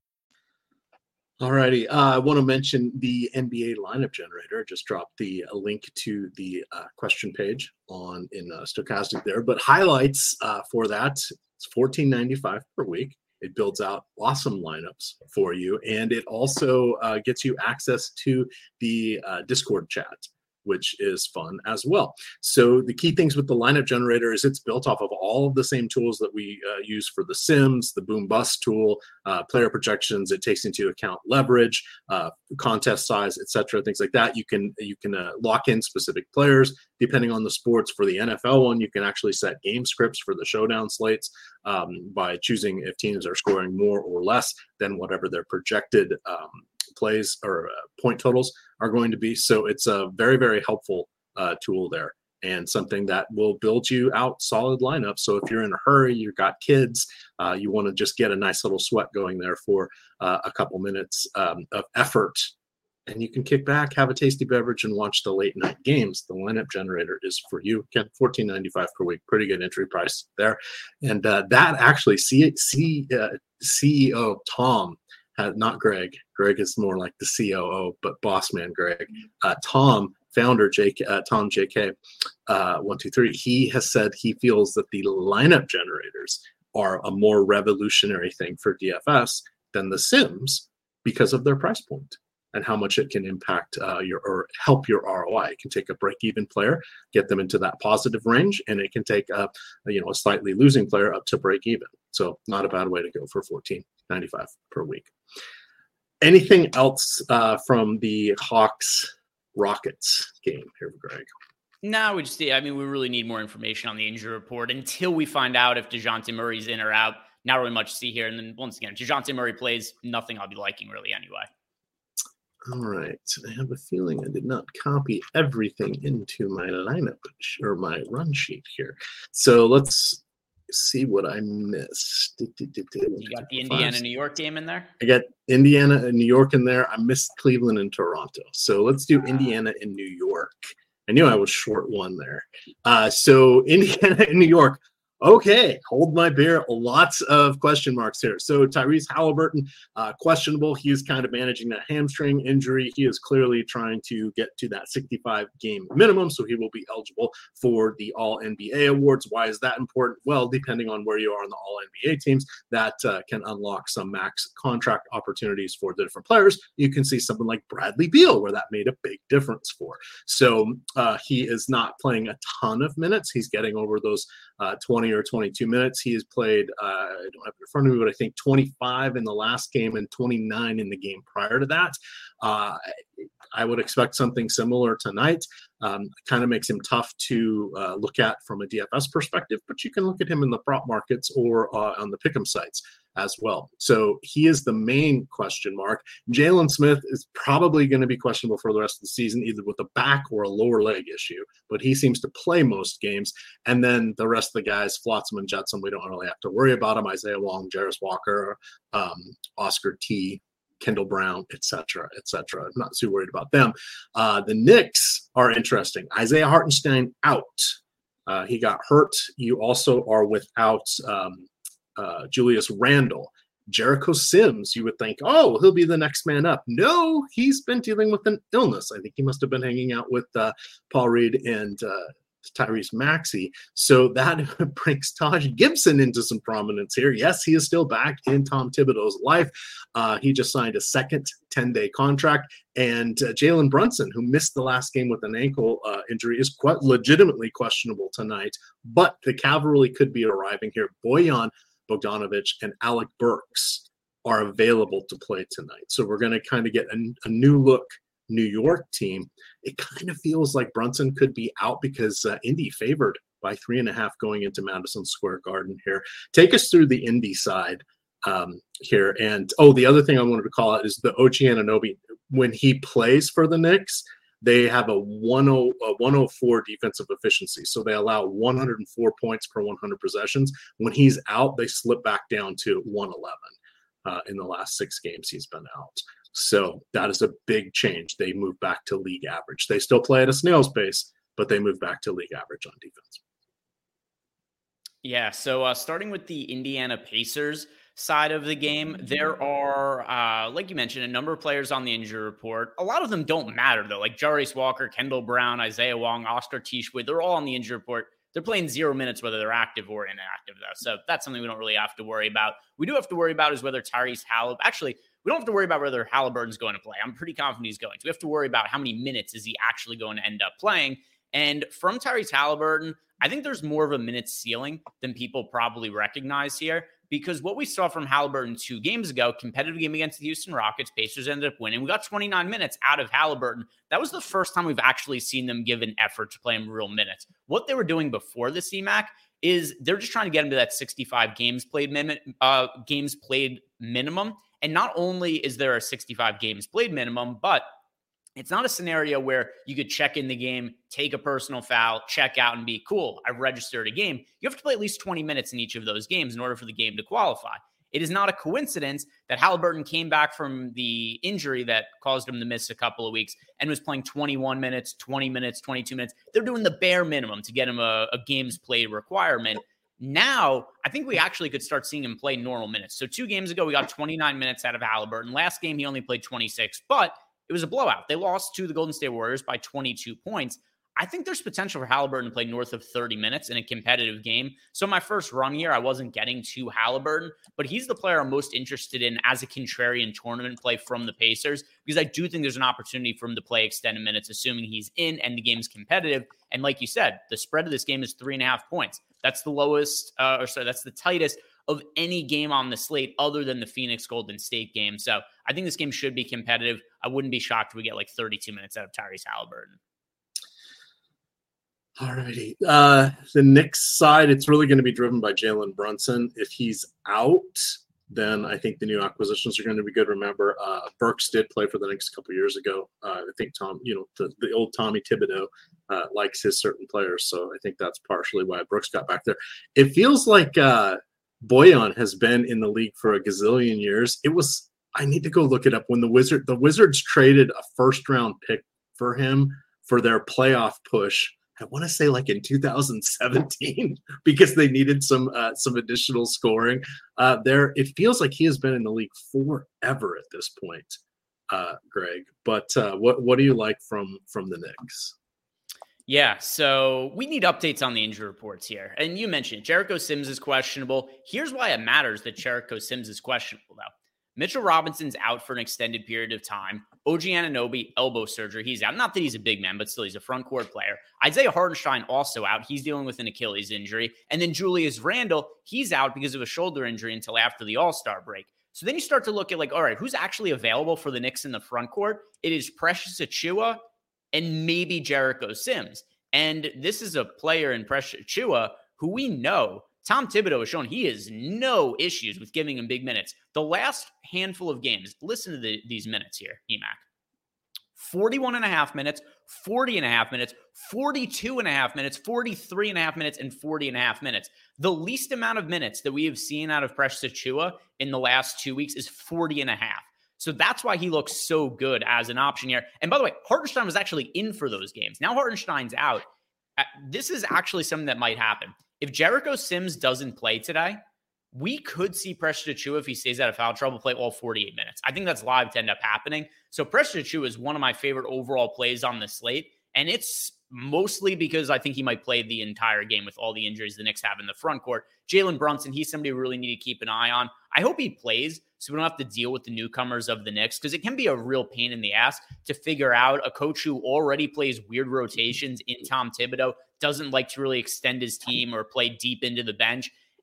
Alrighty, uh, I want to mention the N B A lineup generator. Just dropped the uh, link to the uh, question page on in uh, Stokastic there. But highlights uh, for that, it's fourteen ninety-five per week. It builds out awesome lineups for you, and it also uh, gets you access to the uh, Discord chat, which is fun as well. So the key things with the lineup generator is it's built off of all of the same tools that we uh, use for the Sims, the Boom Bust tool, uh, player projections. It takes into account leverage, uh, contest size, et cetera, things like that. You can you can uh, lock in specific players depending on the sports. For the N F L one, you can actually set game scripts for the showdown slates um, by choosing if teams are scoring more or less than whatever their projected um, plays or uh, point totals are going to be. So it's a very, very helpful uh, tool there, and something that will build you out solid lineups. So if you're in a hurry, you've got kids, uh, you want to just get a nice little sweat going there for uh, a couple minutes um, of effort, and you can kick back, have a tasty beverage, and watch the late night games. The lineup generator is for you. Again, fourteen ninety-five per week, pretty good entry price there. And uh, that actually, C, C, uh, C E O Tom, Uh, not Greg. Greg is more like the C O O, but boss man Greg. Uh, Tom, founder J K, uh, Tom J K, uh, one two three. He has said he feels that the lineup generators are a more revolutionary thing for D F S than the Sims because of their price point and how much it can impact uh, your or help your R O I. It can take a break-even player, get them into that positive range, and it can take a, you know a slightly losing player up to break even. So not a bad way to go for fourteen ninety-five per week. Anything else uh, from the Hawks Rockets game here, Greg? No, we just, I mean, we really need more information on the injury report until we find out if DeJounte Murray's in or out. Not really much to see here. And then once again, if DeJounte Murray plays, nothing I'll be liking really anyway. All right. I have a feeling I did not copy everything into my lineup or my run sheet here. So let's see what I missed. You got the Indiana New York game in there? I got Indiana and New York in there. I missed Cleveland and Toronto. So let's do Indiana and New York. I knew I was short one there. Uh, so Indiana and New York. Okay, hold my beer. Lots of question marks here. So Tyrese Halliburton, uh, questionable. He is kind of managing that hamstring injury. He is clearly trying to get to that sixty-five game minimum, so he will be eligible for the All N B A awards. Why is that important? Well, depending on where you are in the All N B A teams, that uh, can unlock some max contract opportunities for the different players. You can see something like Bradley Beal, where that made a big difference for. So uh, he is not playing a ton of minutes. He's getting over those uh, twenty or twenty-two minutes. He has played, uh, I don't have it in front of me, but I think twenty-five in the last game and twenty-nine in the game prior to that. Uh, I would expect something similar tonight. Um, kind of makes him tough to uh, look at from a D F S perspective, but you can look at him in the prop markets or uh, on the pick'em sites as well. So he is the main question mark. Jalen Smith is probably going to be questionable for the rest of the season, either with a back or a lower leg issue, but he seems to play most games. And then the rest of the guys, Flotsam and Jetsam, we don't really have to worry about them. Isaiah Wong, Jarris Walker, um, Oscar T, Kendall Brown, et cetera, et cetera. I'm not too worried about them. Uh, the Knicks are interesting. Isaiah Hartenstein out. Uh, he got hurt. You also are without um, uh, Julius Randle. Jericho Sims, you would think, oh, he'll be the next man up. No, he's been dealing with an illness. I think he must have been hanging out with uh, Paul Reed and uh, Tyrese Maxey. So that brings Taj Gibson into some prominence here. Yes, he is still back in Tom Thibodeau's life. Uh, he just signed a second ten-day contract. And uh, Jalen Brunson, who missed the last game with an ankle uh, injury, is quite legitimately questionable tonight. But the cavalry could be arriving here. Bojan Bogdanovic and Alec Burks are available to play tonight. So we're going to kind of get a, a new look New York team. It kind of feels like Brunson could be out because uh, Indy favored by three and a half going into Madison Square Garden here. Take us through the Indy side. um, here. And, oh, the other thing I wanted to call out is the O G Anunoby. When he plays for the Knicks, they have a one oh four defensive efficiency. So they allow one hundred four points per one hundred possessions. When he's out, they slip back down to one eleven uh, in the last six games he's been out. So that is a big change. They move back to league average. They still play at a snail's pace, but they move back to league average on defense. Yeah, so uh, starting with the Indiana Pacers side of the game, there are, uh, like you mentioned, a number of players on the injury report. A lot of them don't matter, though, like Jarace Walker, Kendall Brown, Isaiah Wong, Oscar Tishwood. They're all on the injury report. They're playing zero minutes, whether they're active or inactive, though. So that's something we don't really have to worry about. We do have to worry about is whether Tyrese Halliburton, actually, we don't have to worry about whether Halliburton's going to play. I'm pretty confident he's going to. We have to worry about how many minutes is he actually going to end up playing. And from Tyrese Halliburton, I think there's more of a minute ceiling than people probably recognize here, because what we saw from Halliburton two games ago, competitive game against the Houston Rockets, Pacers ended up winning. We got twenty-nine minutes out of Halliburton. That was the first time we've actually seen them give an effort to play him real minutes. What they were doing before the C MAC is they're just trying to get him to that sixty-five games played min- uh, games played minimum. And not only is there a sixty-five games played minimum, but it's not a scenario where you could check in the game, take a personal foul, check out, and be cool. I've registered a game. You have to play at least twenty minutes in each of those games in order for the game to qualify. It is not a coincidence that Halliburton came back from the injury that caused him to miss a couple of weeks and was playing twenty-one minutes, twenty minutes, twenty-two minutes. They're doing the bare minimum to get him a, a games played requirement. Now, I think we actually could start seeing him play normal minutes. So two games ago, we got twenty-nine minutes out of Halliburton. Last game, he only played twenty-six, but it was a blowout. They lost to the Golden State Warriors by twenty-two points. I think there's potential for Halliburton to play north of thirty minutes in a competitive game. So my first run here, I wasn't getting to Halliburton, but he's the player I'm most interested in as a contrarian tournament play from the Pacers, because I do think there's an opportunity for him to play extended minutes, assuming he's in and the game's competitive. And like you said, the spread of this game is three and a half points. That's the lowest, uh, or sorry, that's the tightest of any game on the slate other than the Phoenix Golden State game. So I think this game should be competitive. I wouldn't be shocked if we get like thirty-two minutes out of Tyrese Halliburton. All righty. Uh, the Knicks side, it's really going to be driven by Jalen Brunson. If he's out, then I think the new acquisitions are going to be good. Remember, uh, Burks did play for the Knicks a couple years ago. Uh, I think Tom, you know, the, the old Tommy Thibodeau uh, likes his certain players. So I think that's partially why Brooks got back there. It feels like uh, Bojan has been in the league for a gazillion years. It was, I need to go look it up. When the Wizard, the Wizards traded a first round pick for him for their playoff push, I want to say like in two thousand seventeen, because they needed some uh, some additional scoring uh, there. It feels like he has been in the league forever at this point, uh, Greg. But uh, what what do you like from from the Knicks? Yeah, so we need updates on the injury reports here. And you mentioned Jericho Sims is questionable. Here's why it matters that Jericho Sims is questionable, though. Mitchell Robinson's out for an extended period of time. O G Anunoby, elbow surgery. He's out. Not that he's a big man, but still he's a front court player. Isaiah Hartenstein also out. He's dealing with an Achilles injury. And then Julius Randle, he's out because of a shoulder injury until after the All-Star break. So then you start to look at like, all right, who's actually available for the Knicks in the front court? It is Precious Achiuwa and maybe Jericho Sims. And this is a player in Precious Achiuwa who we know Tom Thibodeau has shown he has no issues with giving him big minutes. The last handful of games, listen to the, these minutes here, E MAC. forty-one and a half minutes, forty and a half minutes, forty-two and a half minutes, forty-three and a half minutes, and forty and a half minutes. The least amount of minutes that we have seen out of Precious Achiuwa in the last two weeks is forty and a half. So that's why he looks so good as an option here. And by the way, Hartenstein was actually in for those games. Now Hartenstein's out. This is actually something that might happen. If Jericho Sims doesn't play today, we could see Precious Achiuwa, if he stays out of foul trouble, play all forty-eight minutes. I think that's live to end up happening. So Precious Achiuwa is one of my favorite overall plays on the slate. And it's mostly because I think he might play the entire game with all the injuries the Knicks have in the front court. Jalen Brunson, he's somebody we really need to keep an eye on. I hope he plays so we don't have to deal with the newcomers of the Knicks, because it can be a real pain in the ass to figure out a coach who already plays weird rotations in Tom Thibodeau, doesn't like to really extend his team or play deep into the bench.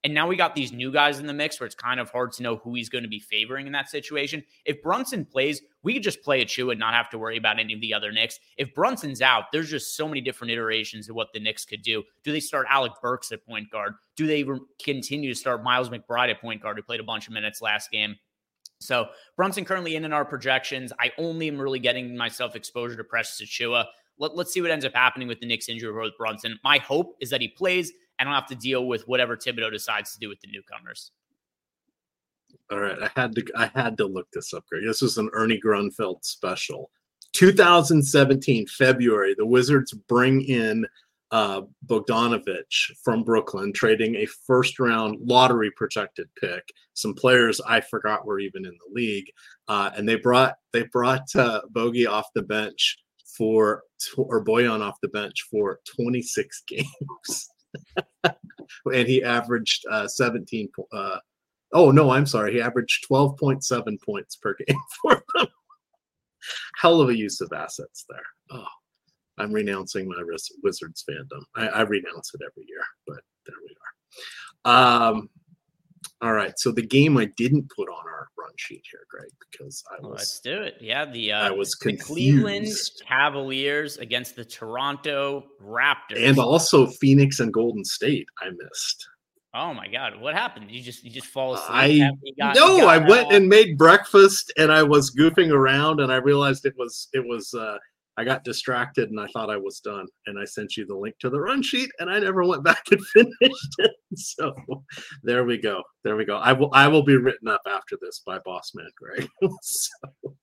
And now we got these new guys in the mix where it's kind of hard to know who he's going to be favoring in that situation. If Brunson plays, we could just play Achiuwa and not have to worry about any of the other Knicks. If Brunson's out, there's just so many different iterations of what the Knicks could do. Do they start Alec Burks at point guard? Do they re- continue to start Miles McBride at point guard, who played a bunch of minutes last game? So Brunson currently in in our projections. I only am really getting myself exposure to Precious Achiuwa. Let, let's see what ends up happening with the Knicks injury with Brunson. My hope is that he plays and I don't have to deal with whatever Thibodeau decides to do with the newcomers. All right, I had to I had to look this up, Greg. This was an Ernie Grunfeld special. two thousand seventeen, February, the Wizards bring in uh, Bogdanovich from Brooklyn, trading a first-round lottery-protected pick. Some players I forgot were even in the league, uh, and they brought they brought uh, Bogey off the bench for or Bojan off the bench for twenty-six games. And he averaged uh, seventeen. Uh, oh, no, I'm sorry. He averaged twelve point seven points per game for them. Hell of a use of assets there. Oh, I'm renouncing my Wizards fandom. I, I renounce it every year, but there we are. Um, all right. So the game I didn't put on our run sheet here, Greg, because I was. Let's do it. Yeah, the uh, I was the confused. Cleveland Cavaliers against the Toronto Raptors, and also Phoenix and Golden State. I missed. Oh my God, what happened? You just you just fall asleep? I You got, no, you got, I went uh, and made breakfast, and I was goofing around, and I realized it was it was. Uh, I got distracted, and I thought I was done, and I sent you the link to the run sheet, and I never went back and finished it. So there we go. There we go. I will I will be written up after this by Boss Man Greg. so,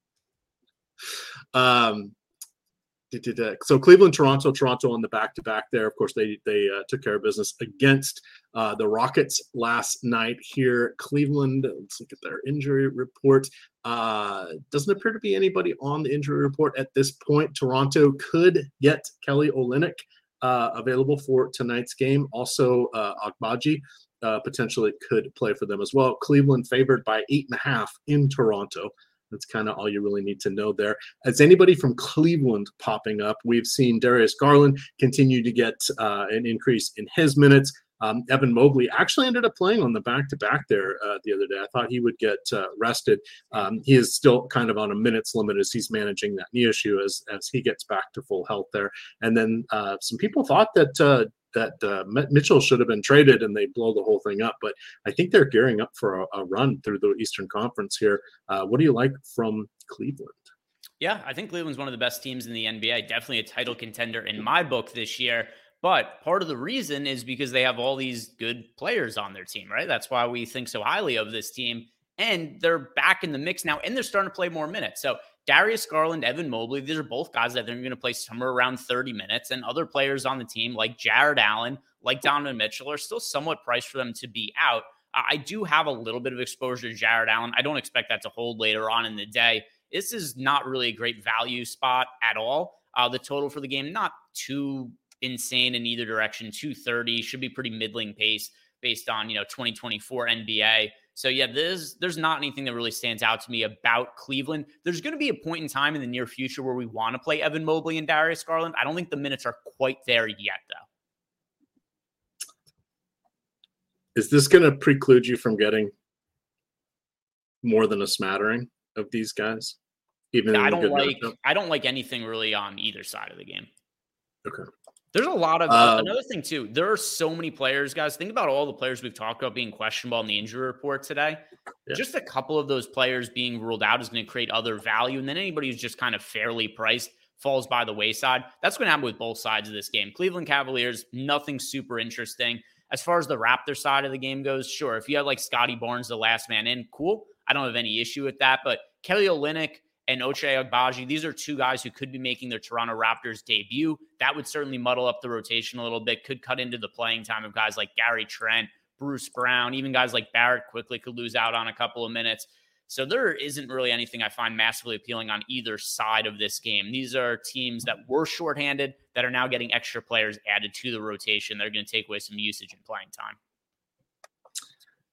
um. So Cleveland, Toronto, Toronto on the back-to-back there. Of course, they they uh, took care of business against uh, the Rockets last night here. Cleveland, let's look at their injury report. Uh, doesn't appear to be anybody on the injury report at this point. Toronto could get Kelly Olynyk uh, available for tonight's game. Also, uh, Agbaji uh, potentially could play for them as well. Cleveland favored by eight and a half in Toronto. That's kind of all you really need to know there. As anybody from Cleveland popping up, we've seen Darius Garland continue to get uh, an increase in his minutes. Um, Evan Mobley actually ended up playing on the back-to-back there uh, the other day. I thought he would get uh, rested. Um, he is still kind of on a minutes limit as he's managing that knee issue as, as he gets back to full health there. And then uh, some people thought that uh, that uh, Mitchell should have been traded and they blow the whole thing up. But I think they're gearing up for a, a run through the Eastern Conference here. Uh, what do you like from Cleveland? Yeah, I think Cleveland's one of the best teams in the N B A. Definitely a title contender in my book this year. But part of the reason is because they have all these good players on their team, right? That's why we think so highly of this team. And they're back in the mix now, and they're starting to play more minutes. So Darius Garland, Evan Mobley, these are both guys that they're going to play somewhere around thirty minutes. And other players on the team like Jared Allen, like Donovan Mitchell, are still somewhat priced for them to be out. Uh, I do have a little bit of exposure to Jared Allen. I don't expect that to hold later on in the day. This is not really a great value spot at all. Uh, the total for the game, not too insane in either direction. two thirty should be pretty middling pace based on, you know, twenty twenty-four N B A. So yeah, there's there's not anything that really stands out to me about Cleveland. There's going to be a point in time in the near future where we want to play Evan Mobley and Darius Garland. I don't think the minutes are quite there yet, though. Is this going to preclude you from getting more than a smattering of these guys? Even I in don't good like matchup? I don't like anything really on either side of the game. Okay. There's a lot of Um, another thing too. There are so many players, guys. Think about all the players we've talked about being questionable in the injury report today. Yeah. Just a couple of those players being ruled out is going to create other value, and then anybody who's just kind of fairly priced falls by the wayside. That's going to happen with both sides of this game. Cleveland Cavaliers, nothing super interesting. As far as the Raptor side of the game goes, sure, if you have like Scotty Barnes, the last man in, cool. I don't have any issue with that. But Kelly Olynyk and Ochai Agbaji, these are two guys who could be making their Toronto Raptors debut. That would certainly muddle up the rotation a little bit, could cut into the playing time of guys like Gary Trent, Bruce Brown, even guys like Barrett quickly could lose out on a couple of minutes. So there isn't really anything I find massively appealing on either side of this game. These are teams that were shorthanded that are now getting extra players added to the rotation. They're going to take away some usage and playing time.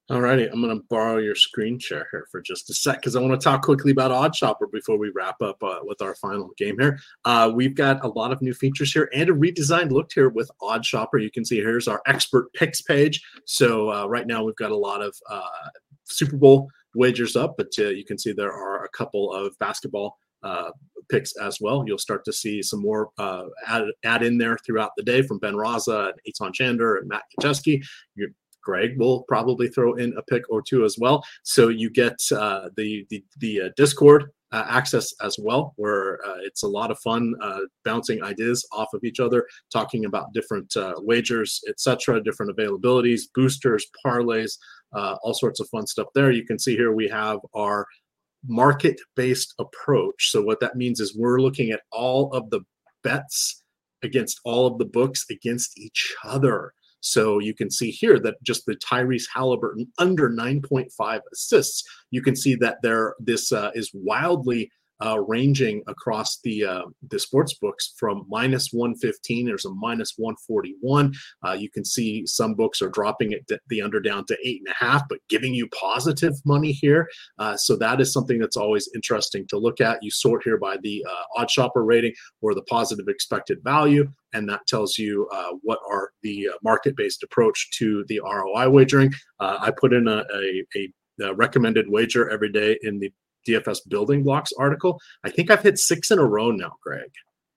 All righty, I'm going to borrow your screen share here for just a sec because I want to talk quickly about OddsShopper before we wrap up uh, with our final game here. Uh, we've got a lot of new features here and a redesigned look here with OddsShopper. You can see here's our expert picks page. So uh, right now we've got a lot of uh, Super Bowl wagers up, but uh, you can see there are a couple of basketball uh, picks as well. You'll start to see some more uh, add, add in there throughout the day from Ben Raza and Eitan Chander and Matt Kacheski. You're Greg will probably throw in a pick or two as well. So you get uh, the the, the uh, Discord uh, access as well, where uh, it's a lot of fun uh, bouncing ideas off of each other, talking about different uh, wagers, et cetera, different availabilities, boosters, parlays, uh, all sorts of fun stuff there. You can see here we have our market-based approach. So what that means is we're looking at all of the bets against all of the books against each other. So you can see here that just the Tyrese Halliburton under nine point five assists, you can see that there this uh, is wildly uh, ranging across the uh, the sports books from minus one fifteen. There's a minus one forty-one. Uh, you can see some books are dropping it the under down to eight and a half, but giving you positive money here. Uh, so that is something that's always interesting to look at. You sort here by the uh, OddsShopper rating or the positive expected value, and that tells you uh, what are the uh, market-based approach to the R O I wagering. Uh, I put in a, a, a recommended wager every day in the D F S Building Blocks article. I think I've hit six in a row now, Greg.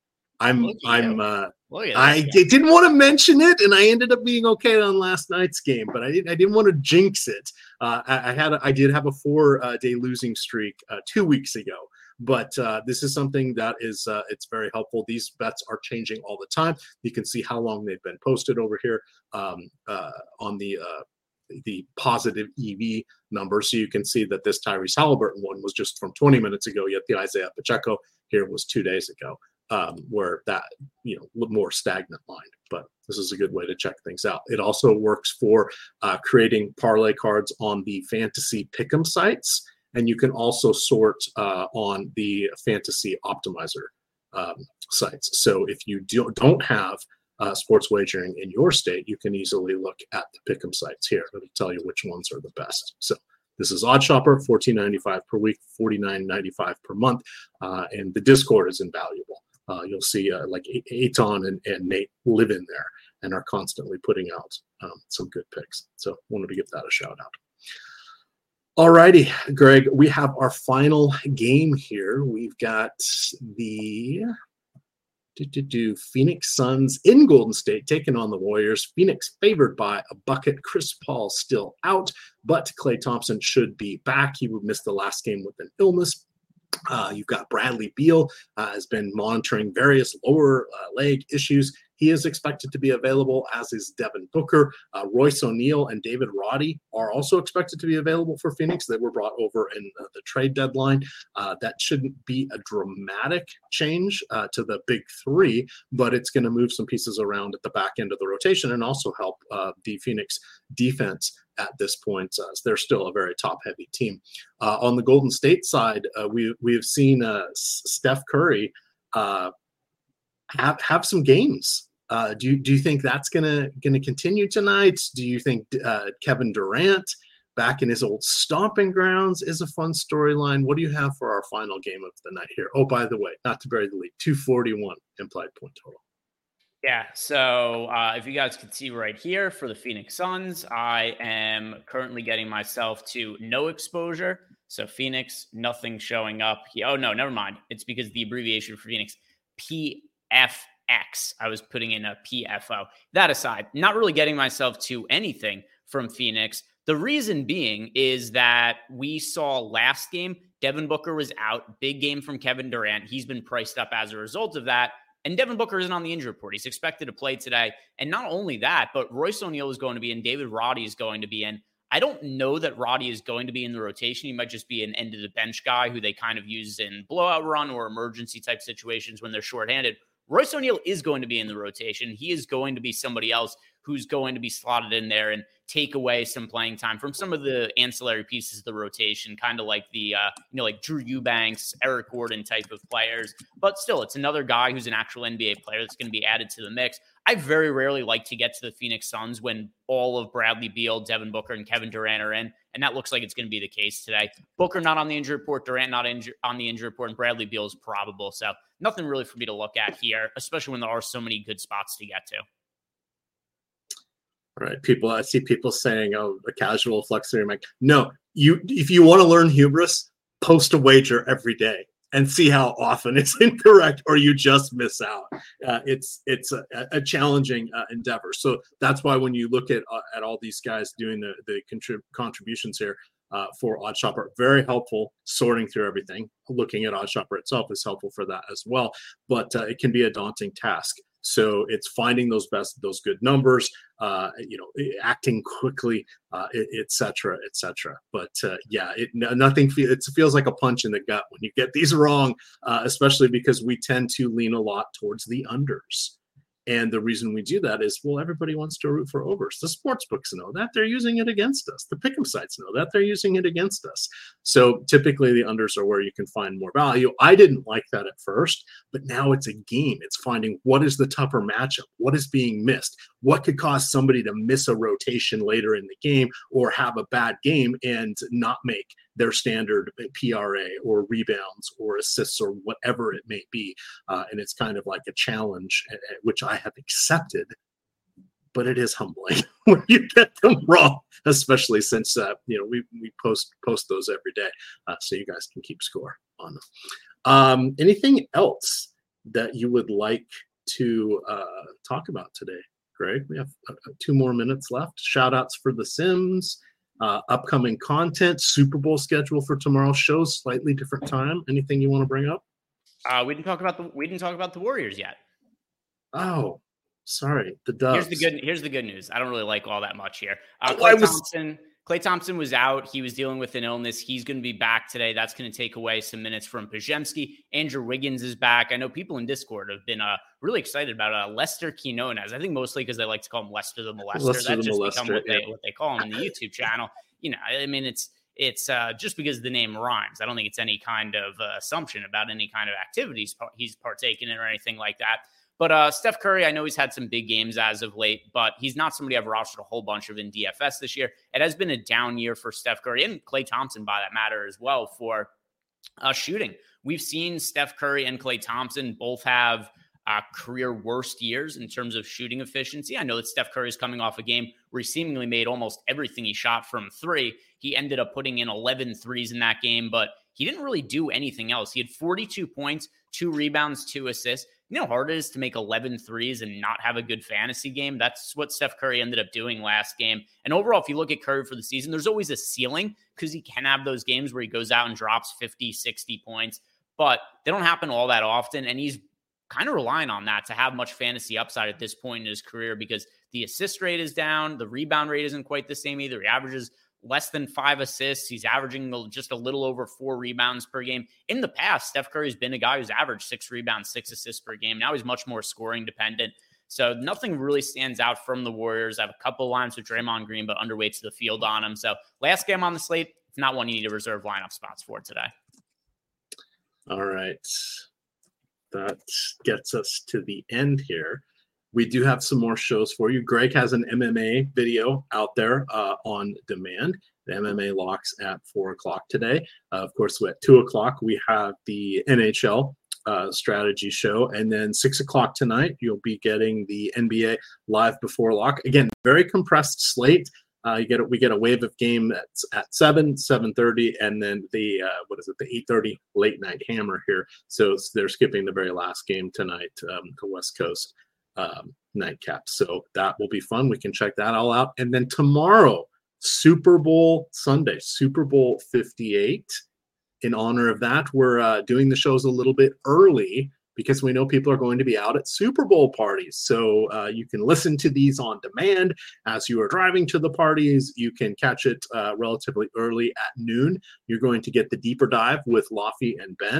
I'm I'm uh, I d- didn't want to mention it, and I ended up being okay on last night's game, but I didn't I didn't want to jinx it. Uh, I, I had a, I did have a four uh, day losing streak uh, two weeks ago. But uh, this is something that is uh, it's very helpful. These bets are changing all the time. You can see how long they've been posted over here um, uh, on the uh, the positive E V number. So you can see that this Tyrese Halliburton one was just from twenty minutes ago. Yet the Isaiah Pacheco here was two days ago, um, where that you know more stagnant line. But this is a good way to check things out. It also works for uh, creating parlay cards on the fantasy pick'em sites. And you can also sort uh, on the fantasy optimizer um, sites. So if you do, don't have uh, sports wagering in your state, you can easily look at the pick'em sites here. It'll tell you which ones are the best. So this is OddsShopper, fourteen ninety-five per week, forty-nine ninety-five per month. Uh, and the Discord is invaluable. Uh, you'll see uh, like Eitan and, and Nate live in there and are constantly putting out um, some good picks. So wanted to give that a shout out. All righty, Greg, we have our final game here. We've got the do, do, do, Phoenix Suns in Golden State taking on the Warriors. Phoenix favored by a bucket. Chris Paul still out, but Klay Thompson should be back. He would miss the last game with an illness. Uh, you've got Bradley Beal uh, has been monitoring various lower uh, leg issues. He is expected to be available, as is Devin Booker. Uh, Royce O'Neal and David Roddy are also expected to be available for Phoenix. They were brought over in uh, the trade deadline. Uh, that shouldn't be a dramatic change uh, to the big three, but it's going to move some pieces around at the back end of the rotation and also help uh, the Phoenix defense at this point. Uh, they're still a very top-heavy team. Uh, on the Golden State side, uh, we, we've seen uh, Steph Curry uh, have, have some games. Uh, do you do you think that's gonna gonna continue tonight? Do you think uh, Kevin Durant back in his old stomping grounds is a fun storyline? What do you have for our final game of the night here? Oh, by the way, not to bury the lead, two forty-one implied point total. Yeah, so uh, if you guys can see right here for the Phoenix Suns, I am currently getting myself to no exposure. So Phoenix, nothing showing up. Oh no, never mind. It's because the abbreviation for Phoenix, P F X. I was putting in a P F O. That aside, not really getting myself to anything from Phoenix. The reason being is that we saw last game, Devin Booker was out. Big game from Kevin Durant. He's been priced up as a result of that. And Devin Booker isn't on the injury report. He's expected to play today. And not only that, but Royce O'Neal is going to be in. David Roddy is going to be in. I don't know that Roddy is going to be in the rotation. He might just be an end of the bench guy who they kind of use in blowout run or emergency type situations when they're shorthanded. Royce O'Neal is going to be in the rotation. He is going to be somebody else who's going to be slotted in there and take away some playing time from some of the ancillary pieces of the rotation, kind of like the, uh, you know, like Drew Eubanks, Eric Gordon type of players. But still, it's another guy who's an actual N B A player that's going to be added to the mix. I very rarely like to get to the Phoenix Suns when all of Bradley Beal, Devin Booker, and Kevin Durant are in, and that looks like it's going to be the case today. Booker not on the injury report, Durant not inju- on the injury report, and Bradley Beal is probable. So nothing really for me to look at here, especially when there are so many good spots to get to. Right. People, I see people saying, oh, a casual flex theory. I'm like, no, you, if you want to learn hubris, post a wager every day and see how often it's incorrect or you just miss out. Uh, it's, it's a, a challenging uh, endeavor. So that's why when you look at, uh, at all these guys doing the, the contrib- contributions here uh, for OddsShopper, very helpful sorting through everything. Looking at OddsShopper itself is helpful for that as well, but uh, it can be a daunting task. So it's finding those best, those good numbers, uh, you know, acting quickly, uh, et cetera, et cetera. But uh, yeah, it nothing. Fe- it feels like a punch in the gut when you get these wrong, uh, especially because we tend to lean a lot towards the unders. And the reason we do that is, well, everybody wants to root for overs. The sports books know that. They're using it against us. The pick'em sites know that. They're using it against us. So typically the unders are where you can find more value. I didn't like that at first, but now it's a game. It's finding what is the tougher matchup, what is being missed, what could cause somebody to miss a rotation later in the game or have a bad game and not make their standard P R A or rebounds or assists or whatever it may be. Uh, and it's kind of like a challenge, which I have accepted, but it is humbling when you get them wrong, especially since, uh, you know, we, we post, post those every day. Uh, so you guys can keep score on them. Um, anything else that you would like to uh, talk about today, Greg? We have uh, two more minutes left. Shout outs for The Sims. Uh, upcoming content, Super Bowl schedule for tomorrow's show, slightly different time. Anything you want to bring up? Uh, we didn't talk about the we didn't talk about the Warriors yet. Oh, sorry, the Dubs. Here's the good. Here's the good news. I don't really like all that much here. Uh, Oh, Klay I was- Thompson. Klay Thompson was out. He was dealing with an illness. He's going to be back today. That's going to take away some minutes from Podziemski. Andrew Wiggins is back. I know people in Discord have been uh, really excited about uh, Lester Quinones. I think mostly because they like to call him Lester the Molester. Lester That's the just Molester, become what they yeah. what they call him in the YouTube channel. You know, I mean, it's it's uh, just because the name rhymes. I don't think it's any kind of uh, assumption about any kind of activities he's partaken in or anything like that. But uh, Steph Curry, I know he's had some big games as of late, but he's not somebody I've rostered a whole bunch of in D F S this year. It has been a down year for Steph Curry and Klay Thompson, by that matter, as well, for uh, shooting. We've seen Steph Curry and Klay Thompson both have uh, career worst years in terms of shooting efficiency. I know that Steph Curry is coming off a game where he seemingly made almost everything he shot from three. He ended up putting in eleven threes in that game, but he didn't really do anything else. He had forty-two points, two rebounds, two assists. You know how hard it is to make eleven threes and not have a good fantasy game? That's what Steph Curry ended up doing last game. And overall, if you look at Curry for the season, there's always a ceiling because he can have those games where he goes out and drops fifty, sixty points, but they don't happen all that often. And he's kind of relying on that to have much fantasy upside at this point in his career because the assist rate is down. The rebound rate isn't quite the same either. He averages less than five assists. He's averaging just a little over four rebounds per game. In the past, Steph Curry's been a guy who's averaged six rebounds, six assists per game. Now he's much more scoring dependent. So nothing really stands out from the Warriors. I have a couple of lines with Draymond Green, but underweight to the field on him. So last game on the slate, it's not one you need to reserve lineup spots for today. All right. That gets us to the end here. We do have some more shows for you. Greg has an M M A video out there uh, on demand. The M M A locks at four o'clock today. Uh, of course, at two o'clock, we have the N H L uh, strategy show. And then six o'clock tonight, you'll be getting the N B A live before lock. Again, very compressed slate. Uh, you get a, we get a wave of game that's at seven, seven thirty, and then the uh, what is it, the eight thirty late night hammer here. So they're skipping the very last game tonight, um, the West Coast um, nightcap. So that will be fun. We can check that all out. And then tomorrow, Super Bowl Sunday, Super Bowl fifty-eight. In honor of that, we're uh, doing the shows a little bit early because we know people are going to be out at Super Bowl parties. So uh, you can listen to these on demand as you are driving to the parties. You can catch it uh, relatively early at noon. You're going to get the deeper dive with Laffy and Ben.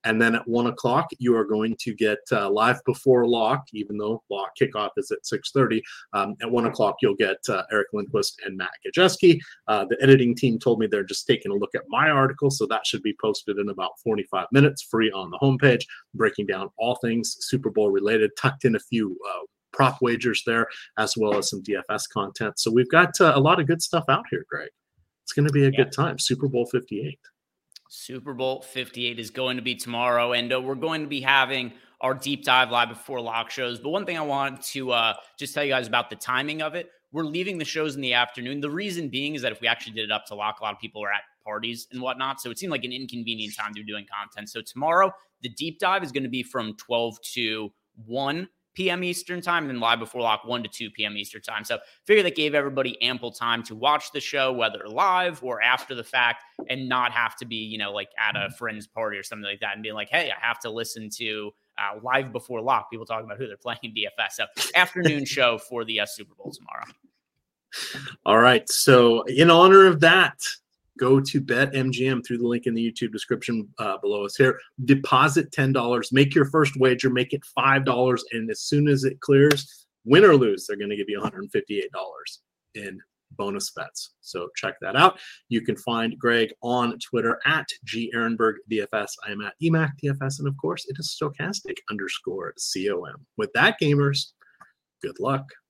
And then at one o'clock, you are going to get uh, live before lock, even though lock kickoff is at six thirty. Um, at one o'clock, you'll get uh, Eric Lindquist and Matt Gajeski. Uh, the editing team told me they're just taking a look at my article, so that should be posted in about forty-five minutes, free on the homepage, breaking down all things Super Bowl related, tucked in a few uh, prop wagers there, as well as some D F S content. So we've got uh, a lot of good stuff out here, Greg. It's going to be a yeah. good time. Super Bowl fifty-eight. Super Bowl fifty-eight is going to be tomorrow, and uh, we're going to be having our deep dive live before lock shows. But one thing I want to uh, just tell you guys about the timing of it, we're leaving the shows in the afternoon. The reason being is that if we actually did it up to lock, a lot of people are at parties and whatnot. So it seemed like an inconvenient time to be doing content. So tomorrow, the deep dive is going to be from twelve to one p.m. Eastern time, and then live before lock one to two p.m. Eastern time. So figure that gave everybody ample time to watch the show, whether live or after the fact, and not have to be, you know, like at a friend's party or something like that and being like, hey, I have to listen to uh, live before lock, people talking about who they're playing in D F S. So afternoon show for the uh, Super Bowl tomorrow. All right. So in honor of that, go to BetMGM through the link in the YouTube description uh, below us here. Deposit ten dollars. Make your first wager. Make it five dollars. And as soon as it clears, win or lose, they're going to give you one hundred fifty-eight dollars in bonus bets. So check that out. You can find Greg on Twitter at G Ehrenberg D F S. I am at E M A C D F S. And of course, it is stochastic underscore C O M. With that, gamers, good luck.